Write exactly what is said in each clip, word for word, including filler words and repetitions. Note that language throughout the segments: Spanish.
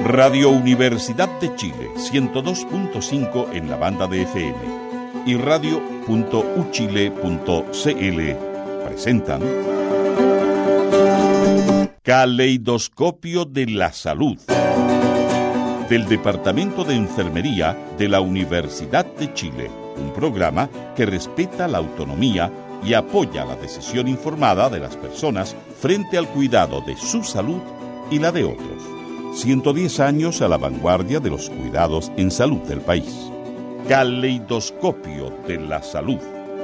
Radio Universidad de Chile, ciento dos punto cinco en la banda de F M y radio punto u chile punto c l presentan Caleidoscopio de la Salud, del Departamento de Enfermería de la Universidad de Chile, un programa que respeta la autonomía y apoya la decisión informada de las personas frente al cuidado de su salud y la de otros. ciento diez años a la vanguardia de los cuidados en salud del país. Caleidoscopio de la Salud.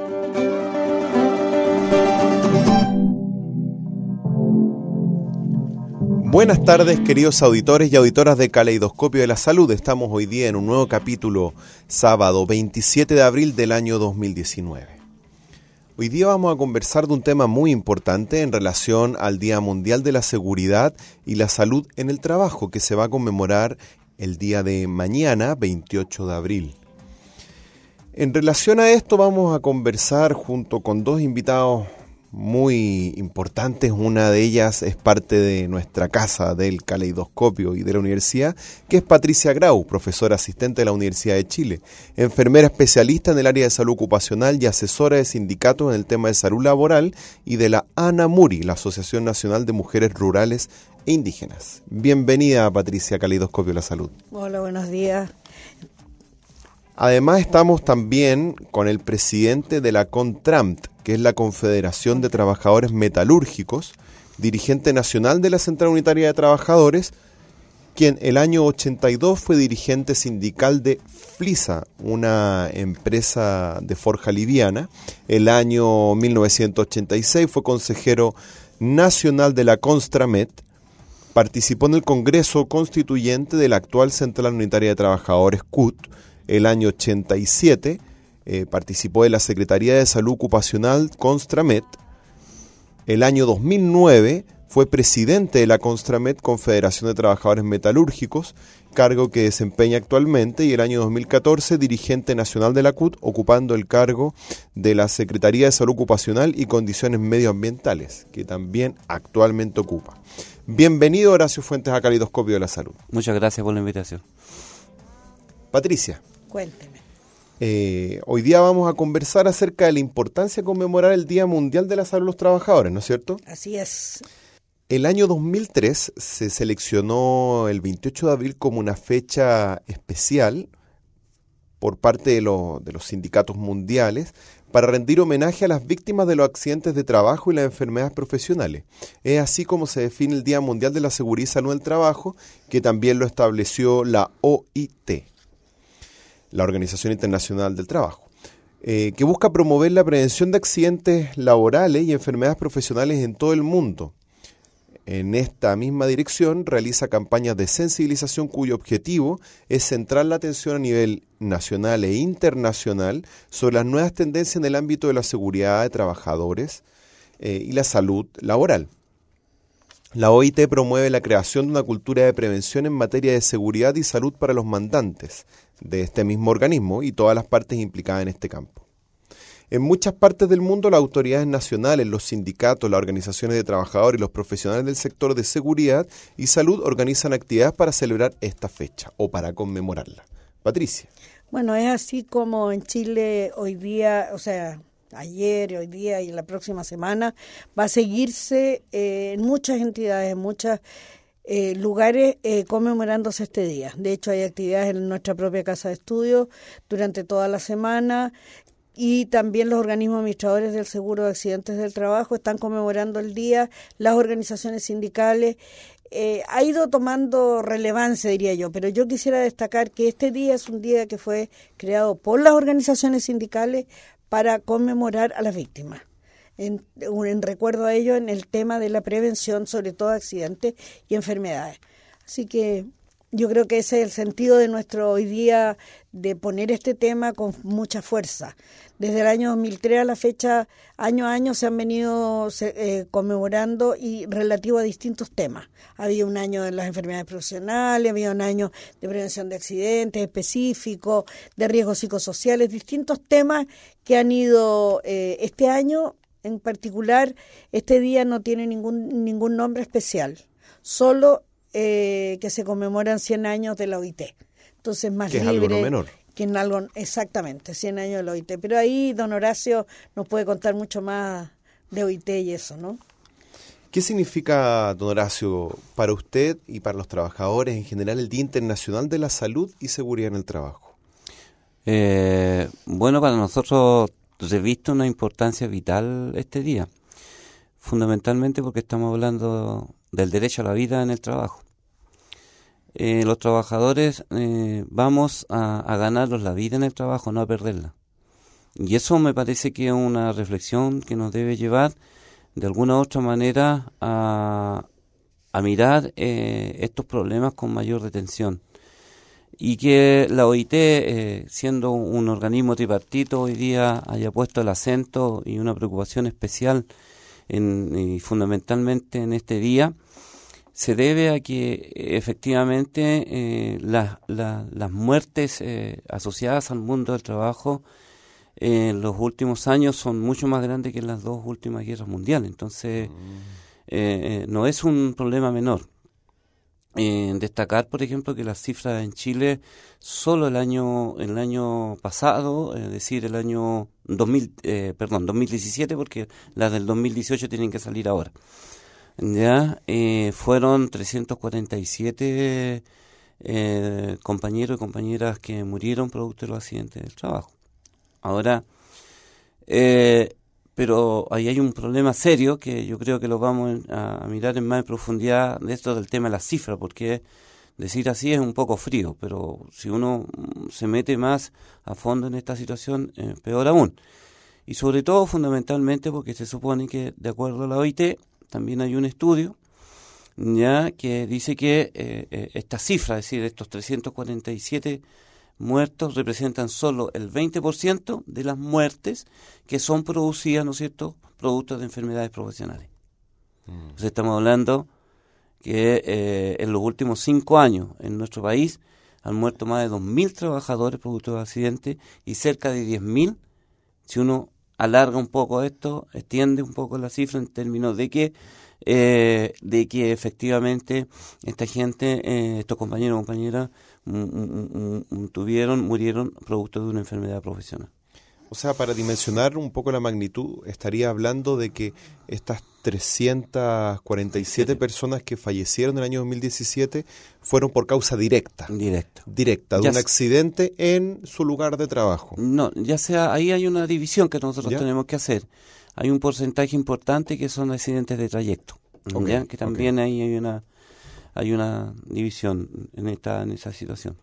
Buenas tardes, queridos auditores y auditoras de Caleidoscopio de la Salud. Estamos hoy día en un nuevo capítulo, sábado veintisiete de abril del año dos mil diecinueve. Hoy día vamos a conversar de un tema muy importante en relación al Día Mundial de la Seguridad y la Salud en el Trabajo, que se va a conmemorar el día de mañana, veintiocho de abril. En relación a esto vamos a conversar junto con dos invitados muy importantes. Una de ellas es parte de nuestra casa del Caleidoscopio y de la universidad, que es Patricia Grau, profesora asistente de la Universidad de Chile, enfermera especialista en el área de salud ocupacional y asesora de sindicatos en el tema de salud laboral, y de la ANAMURI, la Asociación Nacional de Mujeres Rurales e Indígenas. Bienvenida, Patricia, a Caleidoscopio de la Salud. Hola, buenos días. Además estamos también con el presidente de la CONTRAMT, que es la Confederación de Trabajadores Metalúrgicos, dirigente nacional de la Central Unitaria de Trabajadores, quien el año ochenta y dos fue dirigente sindical de FLISA, una empresa de forja liviana. El año mil novecientos ochenta y seis fue consejero nacional de la CONSTRAMET. Participó en el Congreso Constituyente de la actual Central Unitaria de Trabajadores, C U T. El año ochenta y siete eh, participó de la Secretaría de Salud Ocupacional CONSTRAMET. El año dos mil nueve fue presidente de la CONSTRAMET, Confederación de Trabajadores Metalúrgicos, cargo que desempeña actualmente, y el año dos mil catorce dirigente nacional de la C U T, ocupando el cargo de la Secretaría de Salud Ocupacional y Condiciones Medioambientales, que también actualmente ocupa. Bienvenido, Horacio Fuentes, a Caleidoscopio de la Salud. Muchas gracias por la invitación. Patricia. Cuénteme. Eh, hoy día vamos a conversar acerca de la importancia de conmemorar el Día Mundial de la Salud de los Trabajadores, ¿no es cierto? Así es. El año dos mil tres se seleccionó el veintiocho de abril como una fecha especial por parte de, lo, de los sindicatos mundiales para rendir homenaje a las víctimas de los accidentes de trabajo y las enfermedades profesionales. Es así como se define el Día Mundial de la Seguridad y Salud del Trabajo, que también lo estableció la O I T, la Organización Internacional del Trabajo, eh, que busca promover la prevención de accidentes laborales y enfermedades profesionales en todo el mundo. En esta misma dirección realiza campañas de sensibilización cuyo objetivo es centrar la atención a nivel nacional e internacional sobre las nuevas tendencias en el ámbito de la seguridad de trabajadores eh, y la salud laboral. La O I T promueve la creación de una cultura de prevención en materia de seguridad y salud para los mandantes de este mismo organismo y todas las partes implicadas en este campo. En muchas partes del mundo, las autoridades nacionales, los sindicatos, las organizaciones de trabajadores y los profesionales del sector de seguridad y salud organizan actividades para celebrar esta fecha o para conmemorarla. Patricia. Bueno, es así como en Chile hoy día, o sea, ayer, hoy día y la próxima semana, va a seguirse eh, en muchas entidades, en muchos eh, lugares eh, conmemorándose este día. De hecho, hay actividades en nuestra propia casa de estudio durante toda la semana, y también los organismos administradores del seguro de accidentes del trabajo están conmemorando el día. Las organizaciones sindicales eh, ha ido tomando relevancia, diría yo, pero yo quisiera destacar que este día es un día que fue creado por las organizaciones sindicales para conmemorar a las víctimas, en, en recuerdo a ello en el tema de la prevención, sobre todo de accidentes y enfermedades. Así que yo creo que ese es el sentido de nuestro hoy día, de poner este tema con mucha fuerza. Desde el año dos mil tres a la fecha, año a año se han venido eh, conmemorando y relativo a distintos temas. Había un año de las enfermedades profesionales, había un año de prevención de accidentes específicos, de riesgos psicosociales, distintos temas que han ido eh, este año en particular. Este día no tiene ningún ningún nombre especial, solo eh, que se conmemoran cien años de la O I T. Entonces, más que libre. Es algo no menor. Que en algo, exactamente, cien años de la O I T. Pero ahí don Horacio nos puede contar mucho más de O I T y eso, ¿no? ¿Qué significa, don Horacio, para usted y para los trabajadores en general el Día Internacional de la Salud y Seguridad en el Trabajo? Eh, bueno, para nosotros reviste una importancia vital este día, fundamentalmente porque estamos hablando del derecho a la vida en el trabajo. Eh, los trabajadores eh, vamos a, a ganarnos la vida en el trabajo, no a perderla. Y eso me parece que es una reflexión que nos debe llevar de alguna u otra manera a, a mirar eh, estos problemas con mayor detención. Y que la O I T, eh, siendo un organismo tripartito, hoy día haya puesto el acento y una preocupación especial en, y fundamentalmente en este día, se debe a que efectivamente eh, la, la, las muertes eh, asociadas al mundo del trabajo eh, en los últimos años son mucho más grandes que en las dos últimas guerras mundiales. Entonces, eh, no es un problema menor. Eh, destacar, por ejemplo, que las cifras en Chile, solo el año el año pasado, es decir, el año dos mil, eh, perdón, dos mil diecisiete, porque las del dos mil dieciocho tienen que salir ahora. Ya eh, fueron trescientos cuarenta y siete eh, compañeros y compañeras que murieron producto de los accidentes del trabajo. Ahora, eh, pero ahí hay un problema serio que yo creo que lo vamos a, a mirar en más profundidad de esto del tema de las cifras, porque decir así es un poco frío, pero si uno se mete más a fondo en esta situación, eh, peor aún. Y sobre todo, fundamentalmente, porque se supone que, de acuerdo a la O I T, también hay un estudio ya que dice que eh, eh, esta cifra, es decir, estos trescientos cuarenta y siete muertos representan solo el veinte por ciento de las muertes que son producidas, ¿no es cierto?, producto de enfermedades profesionales. Mm. Entonces estamos hablando que eh, en los últimos cinco años en nuestro país han muerto más de dos mil trabajadores producto de accidentes y cerca de diez mil, si uno alarga un poco esto, extiende un poco la cifra en términos de que eh, de que efectivamente esta gente, eh, estos compañeros y compañeras m- m- m- tuvieron, murieron producto de una enfermedad profesional. O sea, para dimensionar un poco la magnitud, estaría hablando de que estas trescientas cuarenta y siete personas que fallecieron en el año dos mil diecisiete fueron por causa directa. Directa. Directa, de ya un accidente en su lugar de trabajo. No, ya sea, ahí hay una división que nosotros ¿Ya? tenemos que hacer. Hay un porcentaje importante que son accidentes de trayecto, Okay, ¿ya? Que también okay. ahí hay una hay una división en esta en esa situación.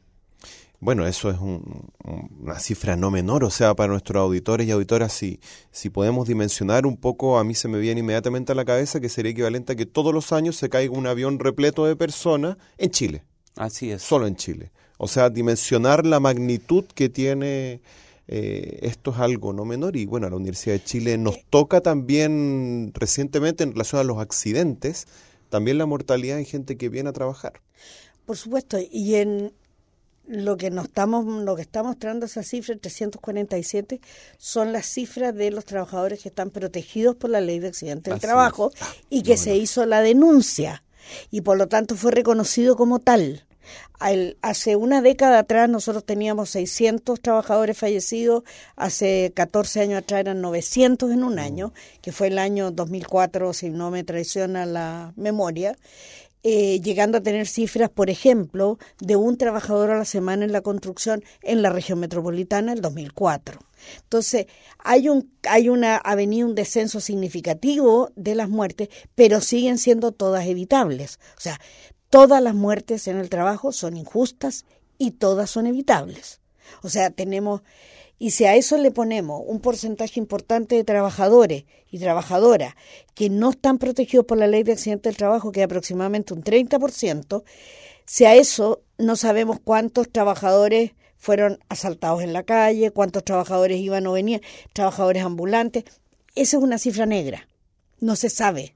Bueno, eso es un, una cifra no menor, o sea, para nuestros auditores y auditoras, si, si podemos dimensionar un poco, a mí se me viene inmediatamente a la cabeza que sería equivalente a que todos los años se caiga un avión repleto de personas en Chile. Así es. Solo en Chile. O sea, dimensionar la magnitud que tiene eh, esto es algo no menor. Y bueno, a la Universidad de Chile nos toca también recientemente en relación a los accidentes, también la mortalidad en gente que viene a trabajar. Por supuesto, y en lo que nos estamos lo que está mostrando esa cifra, trescientos cuarenta y siete, son las cifras de los trabajadores que están protegidos por la Ley de Accidentes del Trabajo ah, y que no, se no. hizo la denuncia y por lo tanto fue reconocido como tal. Al, hace una década atrás nosotros teníamos seiscientos trabajadores fallecidos, hace catorce años atrás eran novecientos en un mm. año, que fue el año dos mil cuatro, si no me traiciona la memoria. Eh, llegando a tener cifras, por ejemplo, de un trabajador a la semana en la construcción en la región metropolitana el dos mil cuatro. Entonces, hay un hay una ha venido un descenso significativo de las muertes, pero siguen siendo todas evitables. O sea, todas las muertes en el trabajo son injustas y todas son evitables. O sea, tenemos, y si a eso le ponemos un porcentaje importante de trabajadores y trabajadoras que no están protegidos por la Ley de Accidentes del Trabajo, que es aproximadamente un treinta por ciento, si a eso no sabemos cuántos trabajadores fueron asaltados en la calle, cuántos trabajadores iban o venían, trabajadores ambulantes, esa es una cifra negra, no se sabe.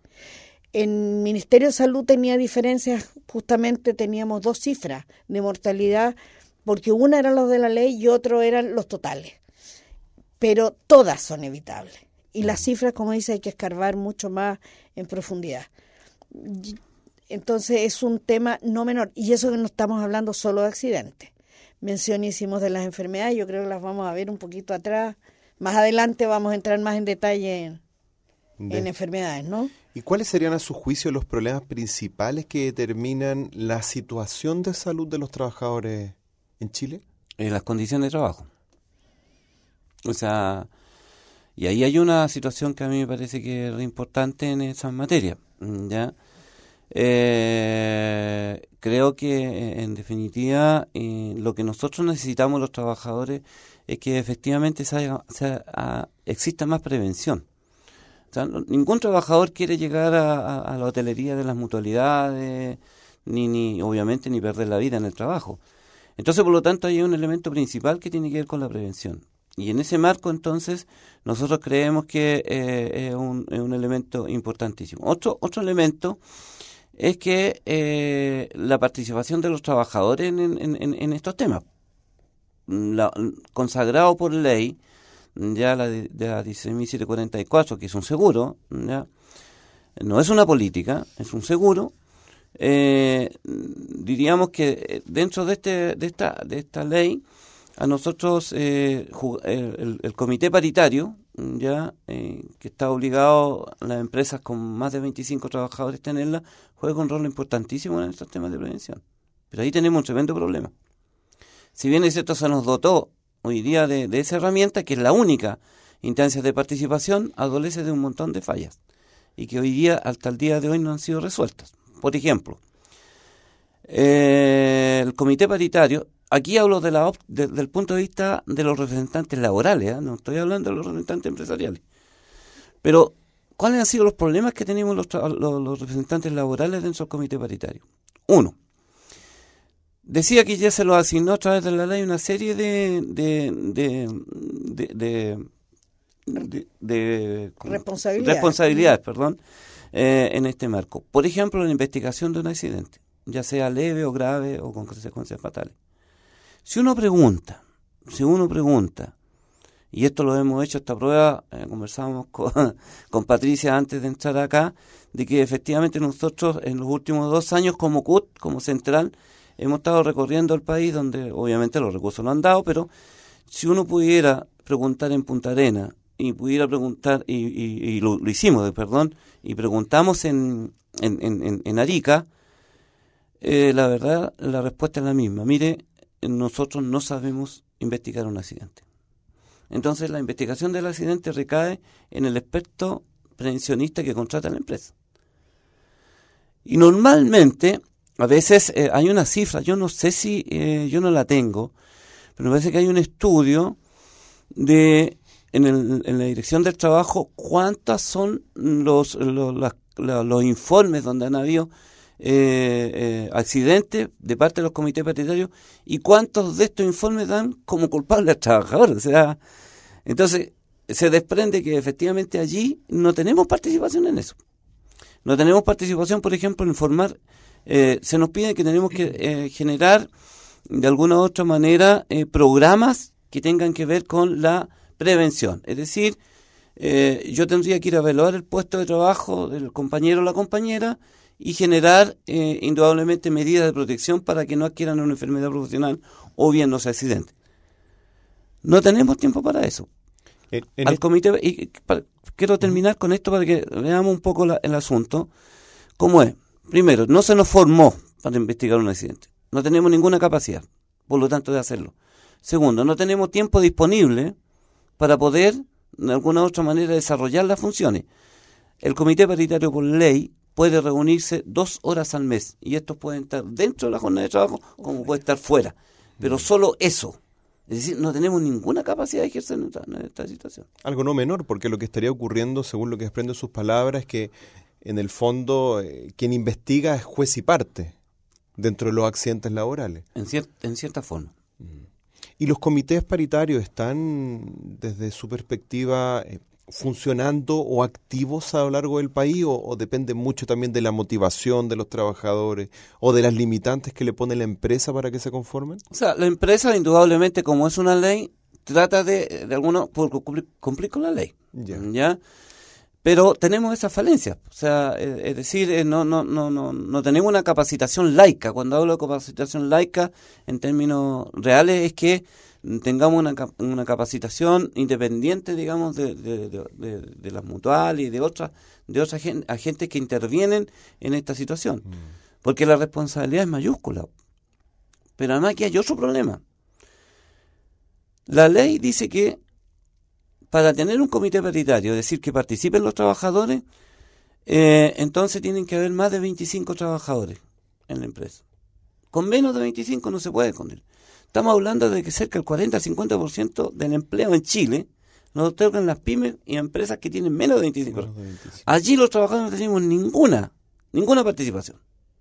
En Ministerio de Salud tenía diferencias, justamente teníamos dos cifras de mortalidad, porque una eran los de la ley y otro eran los totales. Pero todas son evitables. Y las cifras, como dice, hay que escarbar mucho más en profundidad. entonces es un tema no menor. Y eso que no estamos hablando solo de accidentes. Mención hicimos de las enfermedades, yo creo que las vamos a ver un poquito atrás. Más adelante vamos a entrar más en detalle en, de... en enfermedades, ¿no? ¿Y cuáles serían a su juicio los problemas principales que determinan la situación de salud de los trabajadores en Chile? En las condiciones de trabajo. O sea, y ahí hay una situación que a mí me parece que es importante en esa materia, ¿ya? Eh, creo que en definitiva eh, lo que nosotros necesitamos los trabajadores es que efectivamente se haga, se haga, exista más prevención. O sea, no, ningún trabajador quiere llegar a, a, a la hotelería de las mutualidades, ni, ni obviamente ni perder la vida en el trabajo. Entonces, por lo tanto, hay un elemento principal que tiene que ver con la prevención. Y en ese marco, entonces, nosotros creemos que eh, es, un, es un elemento importantísimo. Otro, otro elemento es que eh, la participación de los trabajadores en, en, en, en estos temas, la, consagrado por ley, ya la de, de la dieciséis mil setecientos cuarenta y cuatro, que es un seguro, ya no es una política, es un seguro. Eh, diríamos que dentro de este de esta de esta ley a nosotros eh, el, el comité paritario ya eh, que está obligado a las empresas con más de veinticinco trabajadores tenerla, juega un rol importantísimo en estos temas de prevención, pero ahí tenemos un tremendo problema. Si bien es cierto, se nos dotó hoy día de, de esa herramienta, que es la única instancia de participación, adolece de un montón de fallas y que hoy día, hasta el día de hoy, no han sido resueltas. Por ejemplo, eh, el comité paritario, aquí hablo de la, de, del punto de vista de los representantes laborales, ¿eh? No estoy hablando de los representantes empresariales. Pero, ¿cuáles han sido los problemas que tenemos los, los, los representantes laborales dentro del comité paritario? Uno, decía que ya se lo asignó a través de la ley una serie de... de, de, de, de De, de responsabilidades, responsabilidades perdón, eh, en este marco. Por ejemplo, la investigación de un accidente, ya sea leve o grave o con consecuencias fatales. Si uno pregunta, si uno pregunta, y esto lo hemos hecho, esta prueba, eh, conversamos con, con Patricia antes de entrar acá, de que efectivamente nosotros en los últimos dos años como C U T, como central, hemos estado recorriendo el país, donde obviamente los recursos lo han dado, pero si uno pudiera preguntar en Punta Arenas, y pudiera preguntar, y, y, y lo, lo hicimos, perdón, y preguntamos en, en, en, en Arica, eh, la verdad, la respuesta es la misma. Mire, nosotros no sabemos investigar un accidente. Entonces, la investigación del accidente recae en el experto prevencionista que contrata la empresa. Y normalmente, a veces eh, hay una cifra, yo no sé si, eh, yo no la tengo, pero me parece que hay un estudio de... En, el, en la dirección del trabajo, ¿cuántas son los los, las, los informes donde han habido eh, eh, accidentes de parte de los comités paritarios y cuántos de estos informes dan como culpables al trabajador? O sea, entonces se desprende que efectivamente allí no tenemos participación en eso. No tenemos participación, por ejemplo, en informar. Eh, se nos pide que tenemos que eh, generar de alguna u otra manera eh, programas que tengan que ver con la prevención, es decir, eh, yo tendría que ir a evaluar el puesto de trabajo del compañero o la compañera y generar eh, indudablemente medidas de protección para que no adquieran una enfermedad profesional o bien no se accidenten. No tenemos tiempo para eso. En, en Al el... comité, y para, quiero terminar con esto para que veamos un poco la, el asunto. ¿Cómo es? Primero, no se nos formó para investigar un accidente. No tenemos ninguna capacidad, por lo tanto, de hacerlo. Segundo, no tenemos tiempo disponible para poder, de alguna u otra manera, desarrollar las funciones. El comité paritario por ley puede reunirse dos horas al mes, y estos pueden estar dentro de la jornada de trabajo como puede estar fuera, pero solo eso. Es decir, no tenemos ninguna capacidad de ejercer en esta, en esta situación. Algo no menor, porque lo que estaría ocurriendo, según lo que desprende sus palabras, es que en el fondo eh, quien investiga es juez y parte dentro de los accidentes laborales. En, cier en cierta forma. ¿Y los comités paritarios están, desde su perspectiva, eh, funcionando o activos a lo largo del país, o, o depende mucho también de la motivación de los trabajadores o de las limitantes que le pone la empresa para que se conformen? O sea, la empresa, indudablemente, como es una ley, trata de, de alguno, por cumplir, cumplir con la ley. Ya. ¿Ya? Pero tenemos esas falencias, o sea, eh, es decir, eh, no, no, no, no, no tenemos una capacitación laica. Cuando hablo de capacitación laica, en términos reales, es que tengamos una, una capacitación independiente, digamos, de, de, de, de, de las mutuales y de otras de otras agentes que intervienen en esta situación. Mm. Porque la responsabilidad es mayúscula. Pero además aquí hay otro problema. La ley dice que para tener un comité paritario, es decir, que participen los trabajadores, eh, entonces tienen que haber más de veinticinco trabajadores en la empresa. Con menos de veinticinco no se puede esconder. Estamos hablando de que cerca del cuarenta al cincuenta por ciento del empleo en Chile lo otorgan las pymes y empresas que tienen menos de veinticinco. Menos de veinticinco. Allí los trabajadores no tenemos ninguna, ninguna participación.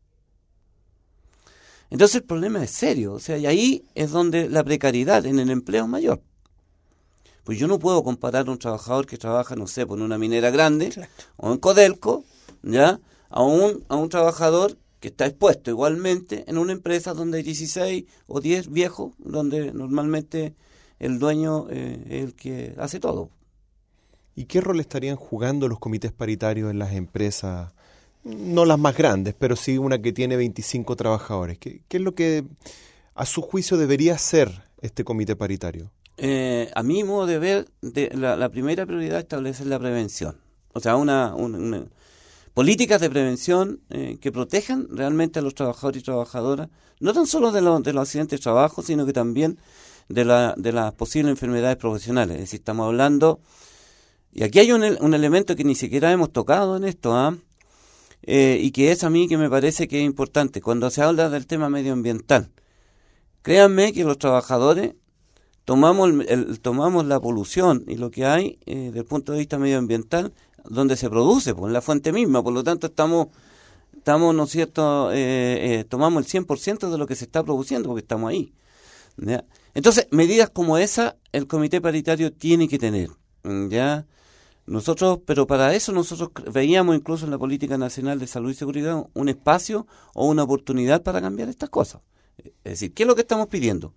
Entonces el problema es serio, o sea, y ahí es donde la precariedad en el empleo es mayor. Pues yo no puedo comparar a un trabajador que trabaja, no sé, por una minera grande, exacto, o en Codelco, ya, a un, a un trabajador que está expuesto igualmente en una empresa donde hay dieciséis o diez viejos, donde normalmente el dueño eh, es el que hace todo. ¿Y qué rol estarían jugando los comités paritarios en las empresas? No las más grandes, pero sí una que tiene veinticinco trabajadores. ¿Qué, qué es lo que a su juicio debería ser este comité paritario? Eh, a mi modo de ver, de, la, la primera prioridad es establecer la prevención. O sea, una, una, una políticas de prevención eh, que protejan realmente a los trabajadores y trabajadoras, no tan solo de, lo, de los accidentes de trabajo, sino que también de, la, de las posibles enfermedades profesionales. Es decir, estamos hablando, y aquí hay un, un elemento que ni siquiera hemos tocado en esto, ¿ah? ¿eh? Eh, y que es a mí que me parece que es importante. Cuando se habla del tema medioambiental, créanme que los trabajadores tomamos el, el, tomamos la polución y lo que hay eh, desde el punto de vista medioambiental donde se produce, pues en la fuente misma, por lo tanto estamos, estamos ¿no es cierto?, eh, eh, tomamos el cien por ciento de lo que se está produciendo porque estamos ahí, ¿ya? Entonces, medidas como esa el comité paritario tiene que tener, ¿ya? Nosotros, pero para eso nosotros veíamos incluso en la Política Nacional de Salud y Seguridad un espacio o una oportunidad para cambiar estas cosas. Es decir, ¿qué es lo que estamos pidiendo?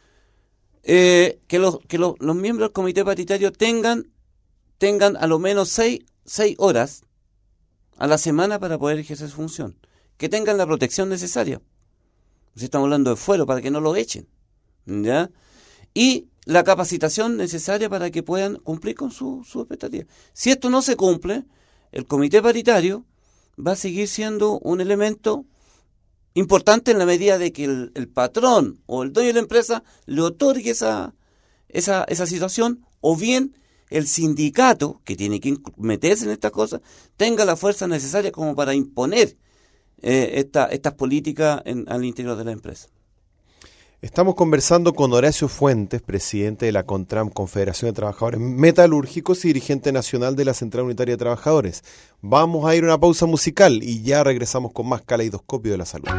Eh, que los, que los, los miembros del comité paritario tengan, tengan a lo menos seis, seis horas a la semana para poder ejercer su función. Que tengan la protección necesaria. Si estamos hablando de fuero, para que no lo echen, ¿ya? Y la capacitación necesaria para que puedan cumplir con su, su expectativa. Si esto no se cumple, el comité paritario va a seguir siendo un elemento importante en la medida de que el, el patrón o el dueño de la empresa le otorgue esa, esa, esa situación, o bien el sindicato, que tiene que meterse en estas cosas, tenga la fuerza necesaria como para imponer eh, esta, estas políticas en, al interior de la empresa. Estamos conversando con Horacio Fuentes, presidente de la CONTRAM, Confederación de Trabajadores Metalúrgicos y dirigente nacional de la Central Unitaria de Trabajadores. Vamos a ir a una pausa musical y ya regresamos con más Caleidoscopio de la Salud.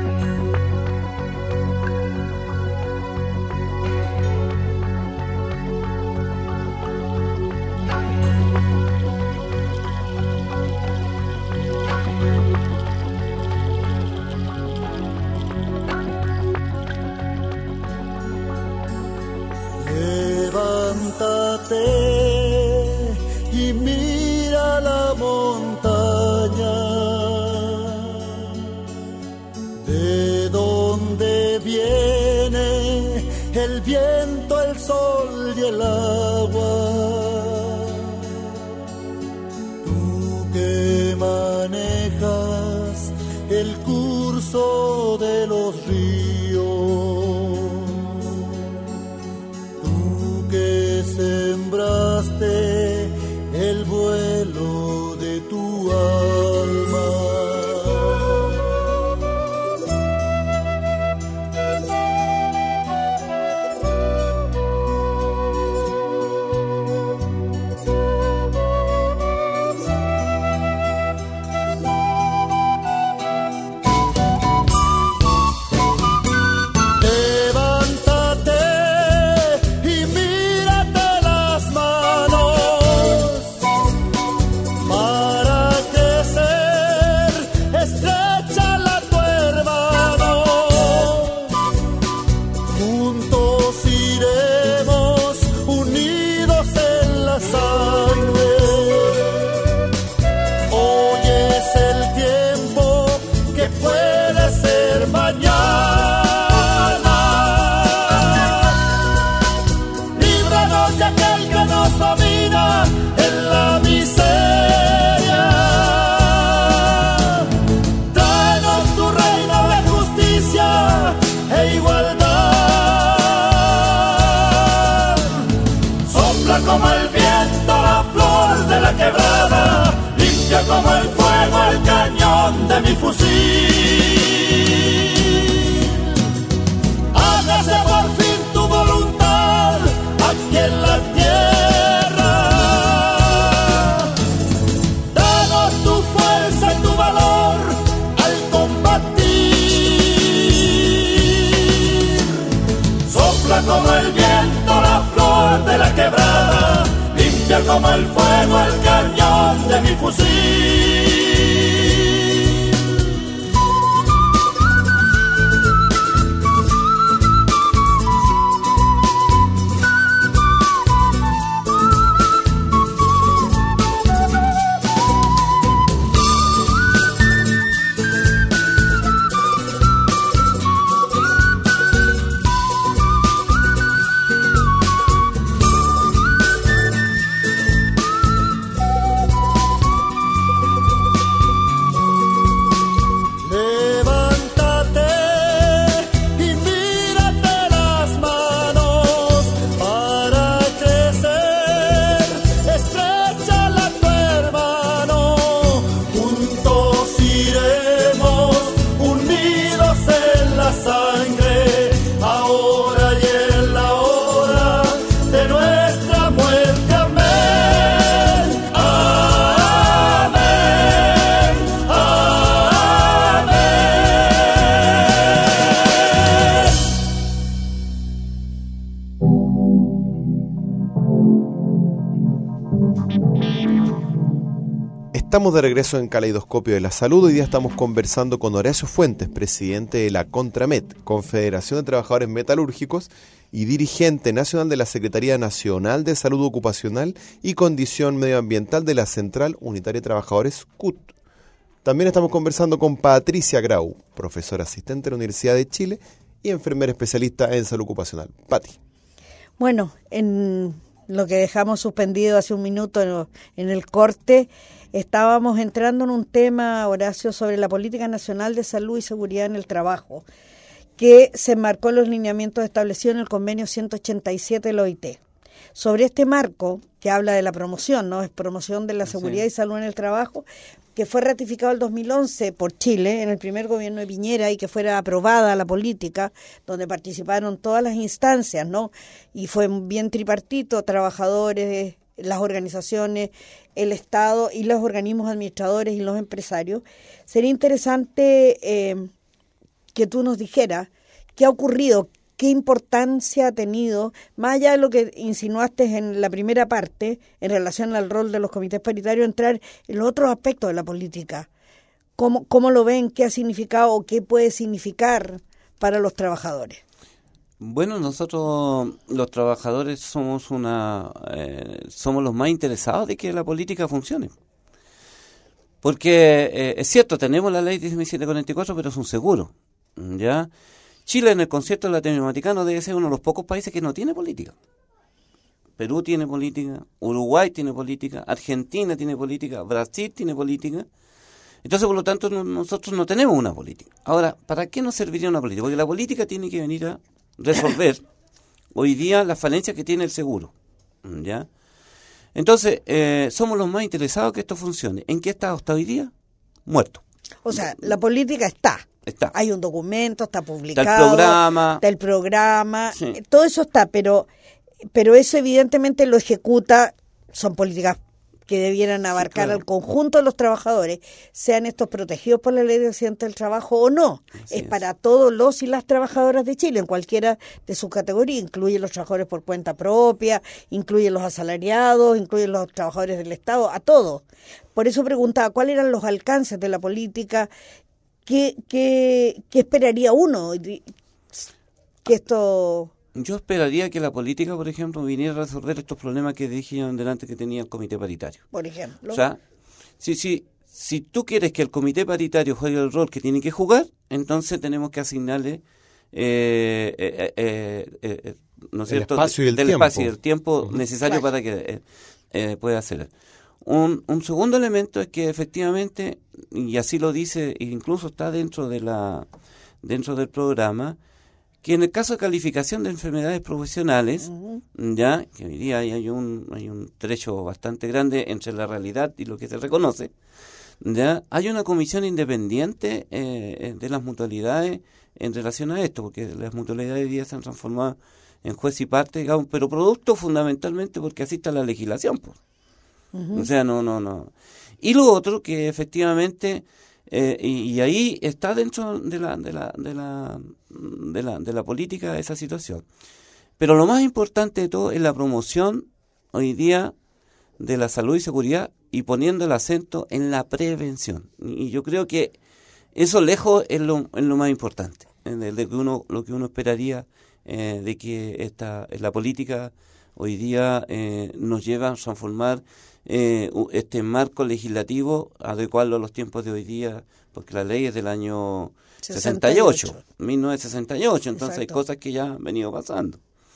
Y mira la montaña, de donde viene el viento, el sol y el agua. Tú que manejas el curso de los ríos, sembraste el vuelo de tu alma. puede ser mañana. Líbranos de aquel que nos domina en la miseria. Danos tu reino de justicia e igualdad. Sopla como el viento la flor de la quebrada, limpia como el fuego el cañón de mi fusil. Hágase por fin tu voluntad aquí en la tierra. Danos tu fuerza y tu valor al combatir. Sopla como el viento la flor de la quebrada, limpia como el fuego el cañón de mi fusil. Estamos de regreso en Caleidoscopio de la Salud. Hoy día estamos conversando con Horacio Fuentes, presidente de la CONTRAMET, Confederación de Trabajadores Metalúrgicos, y dirigente nacional de la Secretaría Nacional de Salud Ocupacional y Condición Medioambiental de la Central Unitaria de Trabajadores, C U T. También estamos conversando con Patricia Grau, profesora asistente de la Universidad de Chile y enfermera especialista en salud ocupacional. Pati. Bueno, en lo que dejamos suspendido hace un minuto en, en el corte, estábamos entrando en un tema, Horacio, sobre la Política Nacional de Salud y Seguridad en el Trabajo, que se enmarcó en los lineamientos establecidos en el convenio ciento ochenta y siete de la O I T. Sobre este marco, que habla de la promoción, ¿no? Es promoción de la seguridad sí. y salud en el trabajo, que fue ratificado el dos mil once por Chile en el primer gobierno de Piñera y que fuera aprobada la política, donde participaron todas las instancias, ¿no? Y fue bien tripartito, trabajadores, las organizaciones, el Estado y los organismos administradores y los empresarios. Sería interesante eh, que tú nos dijeras qué ha ocurrido, qué importancia ha tenido, más allá de lo que insinuaste en la primera parte, en relación al rol de los comités paritarios, entrar en los otros aspectos de la política. ¿Cómo, cómo lo ven? ¿Qué ha significado o qué puede significar para los trabajadores? Bueno, nosotros los trabajadores somos una eh, somos los más interesados de que la política funcione. Porque eh, es cierto, tenemos la ley diecisiete cuarenta y cuatro, pero es un seguro, ¿ya? Chile en el concierto latinoamericano debe ser uno de los pocos países que no tiene política. Perú tiene política, Uruguay tiene política, Argentina tiene política, Brasil tiene política. Entonces, por lo tanto, no, nosotros no tenemos una política. Ahora, ¿para qué nos serviría una política? Porque la política tiene que venir a resolver hoy día las falencias que tiene el seguro, ¿ya? Entonces, eh, somos los más interesados que esto funcione. ¿En qué estado está hoy día? Muerto. O sea, la política está. Está. Hay un documento, está publicado. Está el programa. Está el programa. Sí. Todo eso está, pero, pero eso evidentemente lo ejecuta, son políticas que debieran abarcar sí, claro. al conjunto de los trabajadores, sean estos protegidos por la ley de accidente del trabajo o no. Es, es para todos los y las trabajadoras de Chile, en cualquiera de sus categorías. Incluye los trabajadores por cuenta propia, incluye los asalariados, incluye los trabajadores del Estado, a todos. Por eso preguntaba, ¿cuáles eran los alcances de la política? ¿Qué, qué, qué esperaría uno que esto...? Yo esperaría que la política, por ejemplo, viniera a resolver estos problemas que dije yo delante que tenía el comité paritario. Por ejemplo. O sea, si, si, si tú quieres que el comité paritario juegue el rol que tiene que jugar, entonces tenemos que asignarle eh, eh, eh, eh, ¿no es cierto? El espacio y el del tiempo, espacio y el tiempo uh-huh. necesario claro. para que eh, eh, pueda hacer. Un, un segundo elemento es que efectivamente, y así lo dice, incluso está dentro de la dentro del programa, que en el caso de calificación de enfermedades profesionales, uh-huh. ya que hoy día hay un hay un trecho bastante grande entre la realidad y lo que se reconoce, ya hay una comisión independiente eh, de las mutualidades en relación a esto, porque las mutualidades hoy día se han transformado en juez y parte, digamos, pero producto fundamentalmente porque así está la legislación, pues. Uh-huh. O sea, no, no, no. Y lo otro que efectivamente eh, y, y ahí está dentro de la de la de la de la de la política esa situación. Pero lo más importante de todo es la promoción hoy día de la salud y seguridad y poniendo el acento en la prevención. Y yo creo que eso lejos es lo, es lo más importante, de, de que uno lo que uno esperaría eh, de que esta la política hoy día eh, nos lleva a transformar eh, este marco legislativo, adecuarlo a los tiempos de hoy día, porque la ley es del año sesenta y ocho, mil novecientos sesenta y ocho, entonces Exacto. hay cosas que ya han venido pasando.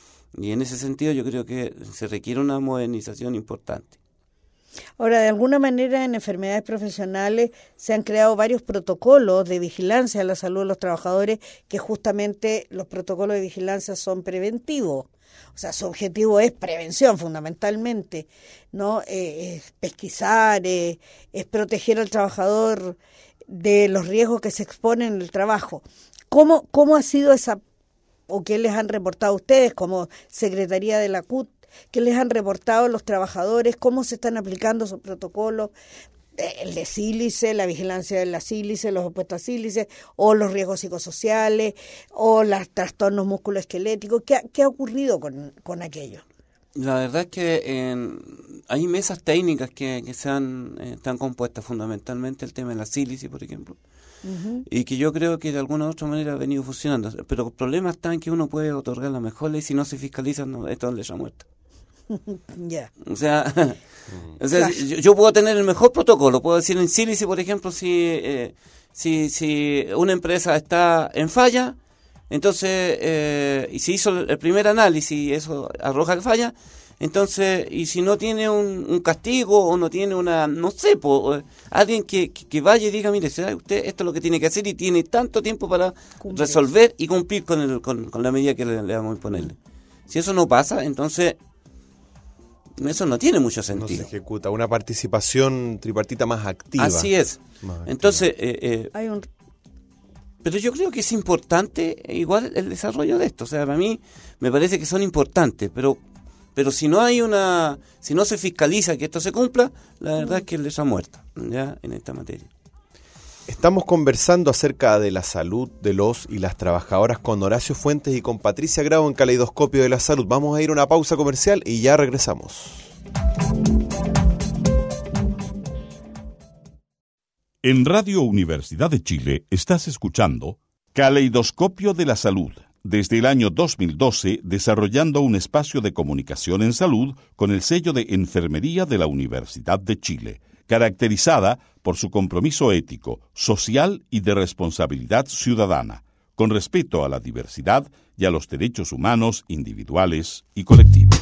Y en ese sentido yo creo que se requiere una modernización importante. Ahora, de alguna manera en enfermedades profesionales se han creado varios protocolos de vigilancia de la salud de los trabajadores, que justamente los protocolos de vigilancia son preventivos. O sea, su objetivo es prevención fundamentalmente, ¿no? Eh, es pesquisar, eh, es proteger al trabajador de los riesgos que se exponen en el trabajo. ¿Cómo, cómo ha sido esa, o qué les han reportado ustedes como Secretaría de la C U T? ¿Qué les han reportado los trabajadores? ¿Cómo se están aplicando esos protocolos? El de sílice, la vigilancia de la sílice, los opuestos a sílice, o los riesgos psicosociales, o los trastornos musculoesqueléticos. ¿Qué, qué ha ocurrido con, con aquello? La verdad es que eh, hay mesas técnicas que, que se han, eh, están compuestas fundamentalmente el tema de la sílice, por ejemplo, uh-huh. y que yo creo que de alguna u otra manera ha venido funcionando. Pero el problema está en que uno puede otorgar la mejor ley, si no se fiscaliza, no, esto es letra muerta. Ya. Yeah. O sea, o sea claro. yo, yo puedo tener el mejor protocolo, puedo decir en sílice, por ejemplo, si, eh, si si una empresa está en falla, entonces, eh, y se hizo el primer análisis y eso arroja que falla, entonces, y si no tiene un, un castigo o no tiene una, no sé, po, alguien que, que, que vaya y diga, mire, usted esto es lo que tiene que hacer y tiene tanto tiempo para cumplir. resolver y cumplir con, el, con, con la medida que le, le vamos a imponerle. Si eso no pasa, entonces eso no tiene mucho sentido. No se ejecuta una participación tripartita más activa. Así es. Más Entonces, eh, eh, Hay un... pero yo creo que es importante igual el desarrollo de esto. O sea, para mí me parece que son importantes, pero pero si no hay una, si no se fiscaliza que esto se cumpla, la verdad es que les ha muerto ya en esta materia. Estamos conversando acerca de la salud de los y las trabajadoras con Horacio Fuentes y con Patricia Grau en Caleidoscopio de la Salud. Vamos a ir a una pausa comercial y ya regresamos. En Radio Universidad de Chile estás escuchando Caleidoscopio de la Salud, desde el año dos mil doce desarrollando un espacio de comunicación en salud con el sello de Enfermería de la Universidad de Chile, caracterizada por su compromiso ético, social y de responsabilidad ciudadana, con respeto a la diversidad y a los derechos humanos individuales y colectivos.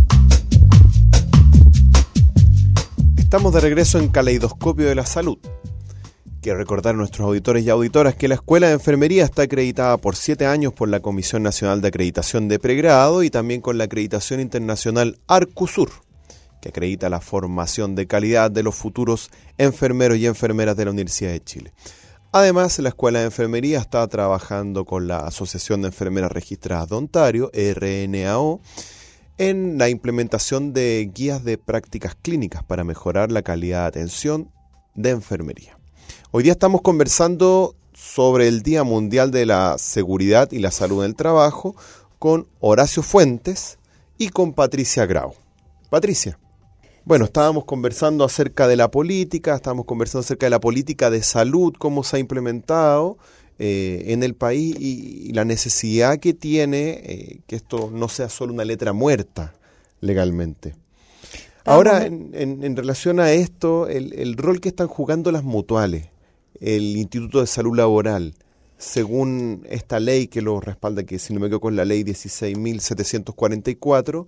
Estamos de regreso en Caleidoscopio de la Salud. Quiero recordar a nuestros auditores y auditoras que la Escuela de Enfermería está acreditada por siete años por la Comisión Nacional de Acreditación de Pregrado y también con la acreditación internacional Arcusur, que acredita la formación de calidad de los futuros enfermeros y enfermeras de la Universidad de Chile. Además, la Escuela de Enfermería está trabajando con la Asociación de Enfermeras Registradas de Ontario, R N A O, en la implementación de guías de prácticas clínicas para mejorar la calidad de atención de enfermería. Hoy día estamos conversando sobre el Día Mundial de la Seguridad y la Salud en el Trabajo con Horacio Fuentes y con Patricia Grau. Patricia. Bueno, estábamos conversando acerca de la política, estábamos conversando acerca de la política de salud, cómo se ha implementado eh, en el país y, y la necesidad que tiene eh, que esto no sea solo una letra muerta legalmente. Ahora, en, en, en relación a esto, el, el rol que están jugando las mutuales, el Instituto de Salud Laboral, según esta ley que lo respalda, que si no me equivoco es la ley dieciséis mil setecientos cuarenta y cuatro,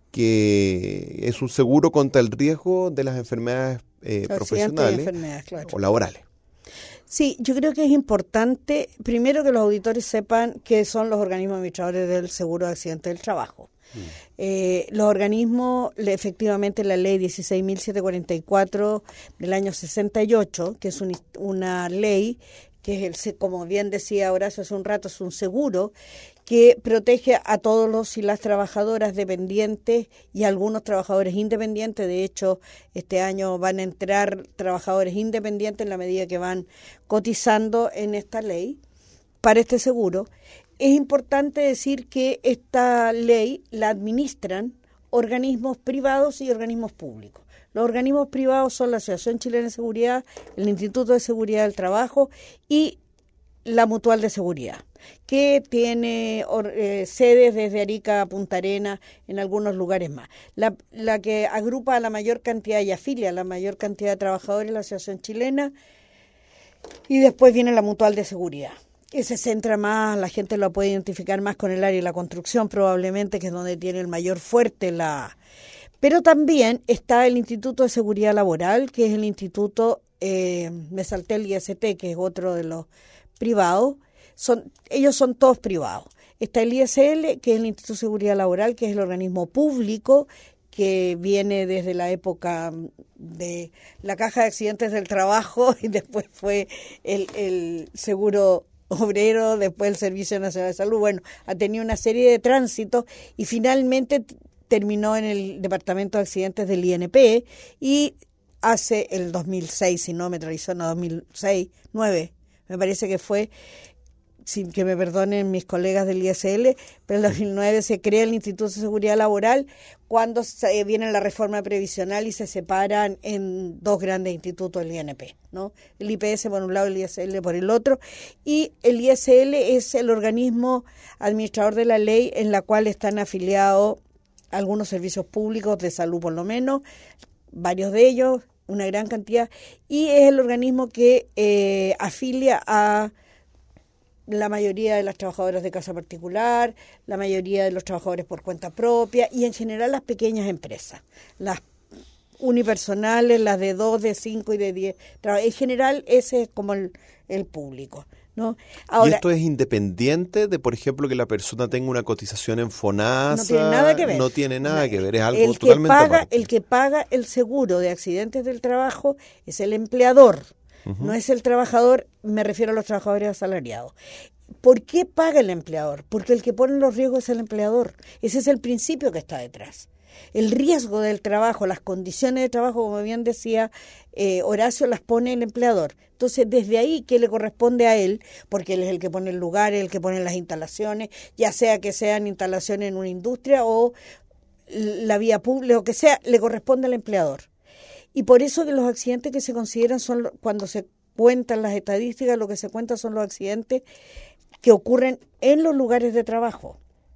que es un seguro contra el riesgo de las enfermedades eh, profesionales enfermedades, claro. o laborales. Sí, yo creo que es importante, primero, que los auditores sepan qué son los organismos administradores del seguro de accidentes del trabajo. Mm. Eh, los organismos, efectivamente, la ley dieciséis mil setecientos cuarenta y cuatro del año sesenta y ocho, que es un, una ley que es, el, como bien decía Horacio hace un rato, es un seguro que protege a todos los y las trabajadoras dependientes y a algunos trabajadores independientes. De hecho, este año van a entrar trabajadores independientes en la medida que van cotizando en esta ley para este seguro. Es importante decir que esta ley la administran organismos privados y organismos públicos. Los organismos privados son la Asociación Chilena de Seguridad, el Instituto de Seguridad del Trabajo y la Mutual de Seguridad, que tiene eh, sedes desde Arica a Punta Arenas, en algunos lugares más. La, la que agrupa a la mayor cantidad y afilia a la mayor cantidad de trabajadores es la Asociación Chilena, y después viene la Mutual de Seguridad, que se centra más, la gente lo puede identificar más con el área de la construcción probablemente, que es donde tiene el mayor fuerte la... Pero también está el Instituto de Seguridad Laboral, que es el instituto, eh, me salté el I S T, que es otro de los privados, son, ellos son todos privados. Está el I S L, que es el Instituto de Seguridad Laboral, que es el organismo público, que viene desde la época de la Caja de Accidentes del Trabajo y después fue el, el Seguro Obrero, después el Servicio Nacional de Salud. Bueno, ha tenido una serie de tránsitos y finalmente terminó en el Departamento de Accidentes del I N P y hace el dos mil seis, si no me traiciono, dos mil seis, nueve, me parece que fue, sin que me perdonen mis colegas del I S L, pero en el dos mil nueve se crea el Instituto de Seguridad Laboral cuando se, viene la reforma previsional y se separan en dos grandes institutos del I N P, ¿no? El I P S por un lado y el I S L por el otro, y el I S L es el organismo administrador de la ley en la cual están afiliados algunos servicios públicos de salud por lo menos, varios de ellos, una gran cantidad, y es el organismo que eh, afilia a la mayoría de las trabajadoras de casa particular, la mayoría de los trabajadores por cuenta propia y en general las pequeñas empresas, las unipersonales, las de dos, de cinco y de diez. En general ese es como el, el público, ¿no? Ahora, ¿y esto es independiente de, por ejemplo, que la persona tenga una cotización en FONASA? No tiene nada que ver. No tiene nada que ver, es algo el que totalmente paga, aparte. El que paga el seguro de accidentes del trabajo es el empleador, uh-huh. No es el trabajador, me refiero a los trabajadores asalariados. ¿Por qué paga el empleador? Porque el que pone los riesgos es el empleador. Ese es el principio que está detrás. El riesgo del trabajo, las condiciones de trabajo, como bien decía eh, Horacio, las pone el empleador. Entonces, desde ahí, ¿qué le corresponde a él? Porque él es el que pone el lugar, el que pone las instalaciones, ya sea que sean instalaciones en una industria o la vía pública, o que sea, le corresponde al empleador. Y por eso que los accidentes que se consideran son, cuando se cuentan las estadísticas, lo que se cuenta son los accidentes que ocurren en los lugares de trabajo.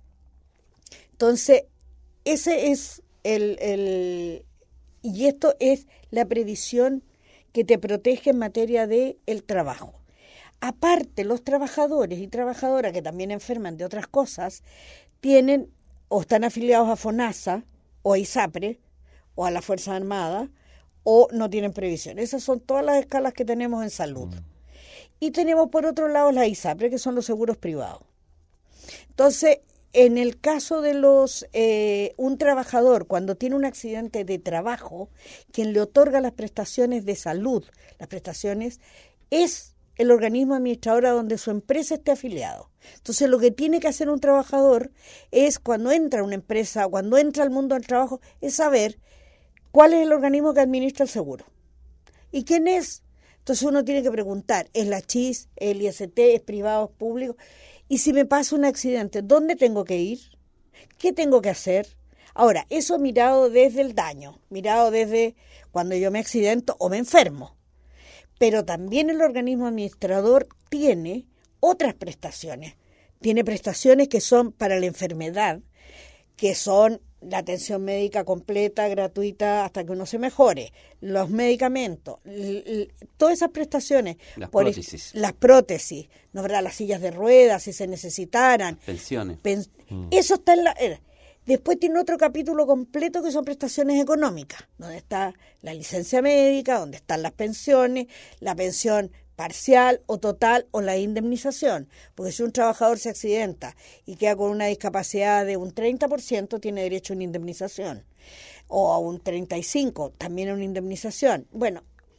Entonces, ese es el, el y esto es la previsión que te protege en materia de el trabajo. Aparte, los trabajadores y trabajadoras que también enferman de otras cosas tienen o están afiliados a FONASA o a ISAPRE o a las Fuerzas Armadas o no tienen previsión. Esas son todas las escalas que tenemos en salud. Mm. Y tenemos por otro lado la ISAPRE, que son los seguros privados. Entonces, en el caso de los eh, un trabajador, cuando tiene un accidente de trabajo, quien le otorga las prestaciones de salud, las prestaciones, es el organismo administrador a donde su empresa esté afiliado. Entonces, lo que tiene que hacer un trabajador es, cuando entra a una empresa, cuando entra al mundo del trabajo, es saber cuál es el organismo que administra el seguro. ¿Y quién es? Entonces uno tiene que preguntar, ¿es la C H I S, el I S T, es privado, es público? Y si me pasa un accidente, ¿dónde tengo que ir? ¿Qué tengo que hacer? Ahora, eso mirado desde el daño, mirado desde cuando yo me accidento o me enfermo. Pero también el organismo administrador tiene otras prestaciones. Tiene prestaciones que son para la enfermedad, que son la atención médica completa, gratuita, hasta que uno se mejore, los medicamentos, l- l- todas esas prestaciones, Las por prótesis. ej- las prótesis, ¿no verdad? Las sillas de ruedas, si se necesitaran. Pensiones. Pen- Eso está en la... eh, Después tiene otro capítulo completo que son prestaciones económicas, donde está la licencia médica, donde están las pensiones, la pensión parcial o total o la indemnización. Porque si un trabajador se accidenta y queda con una discapacidad de un treinta por ciento, tiene derecho a una indemnización. O a un treinta y cinco por ciento, también a una indemnización. Bueno,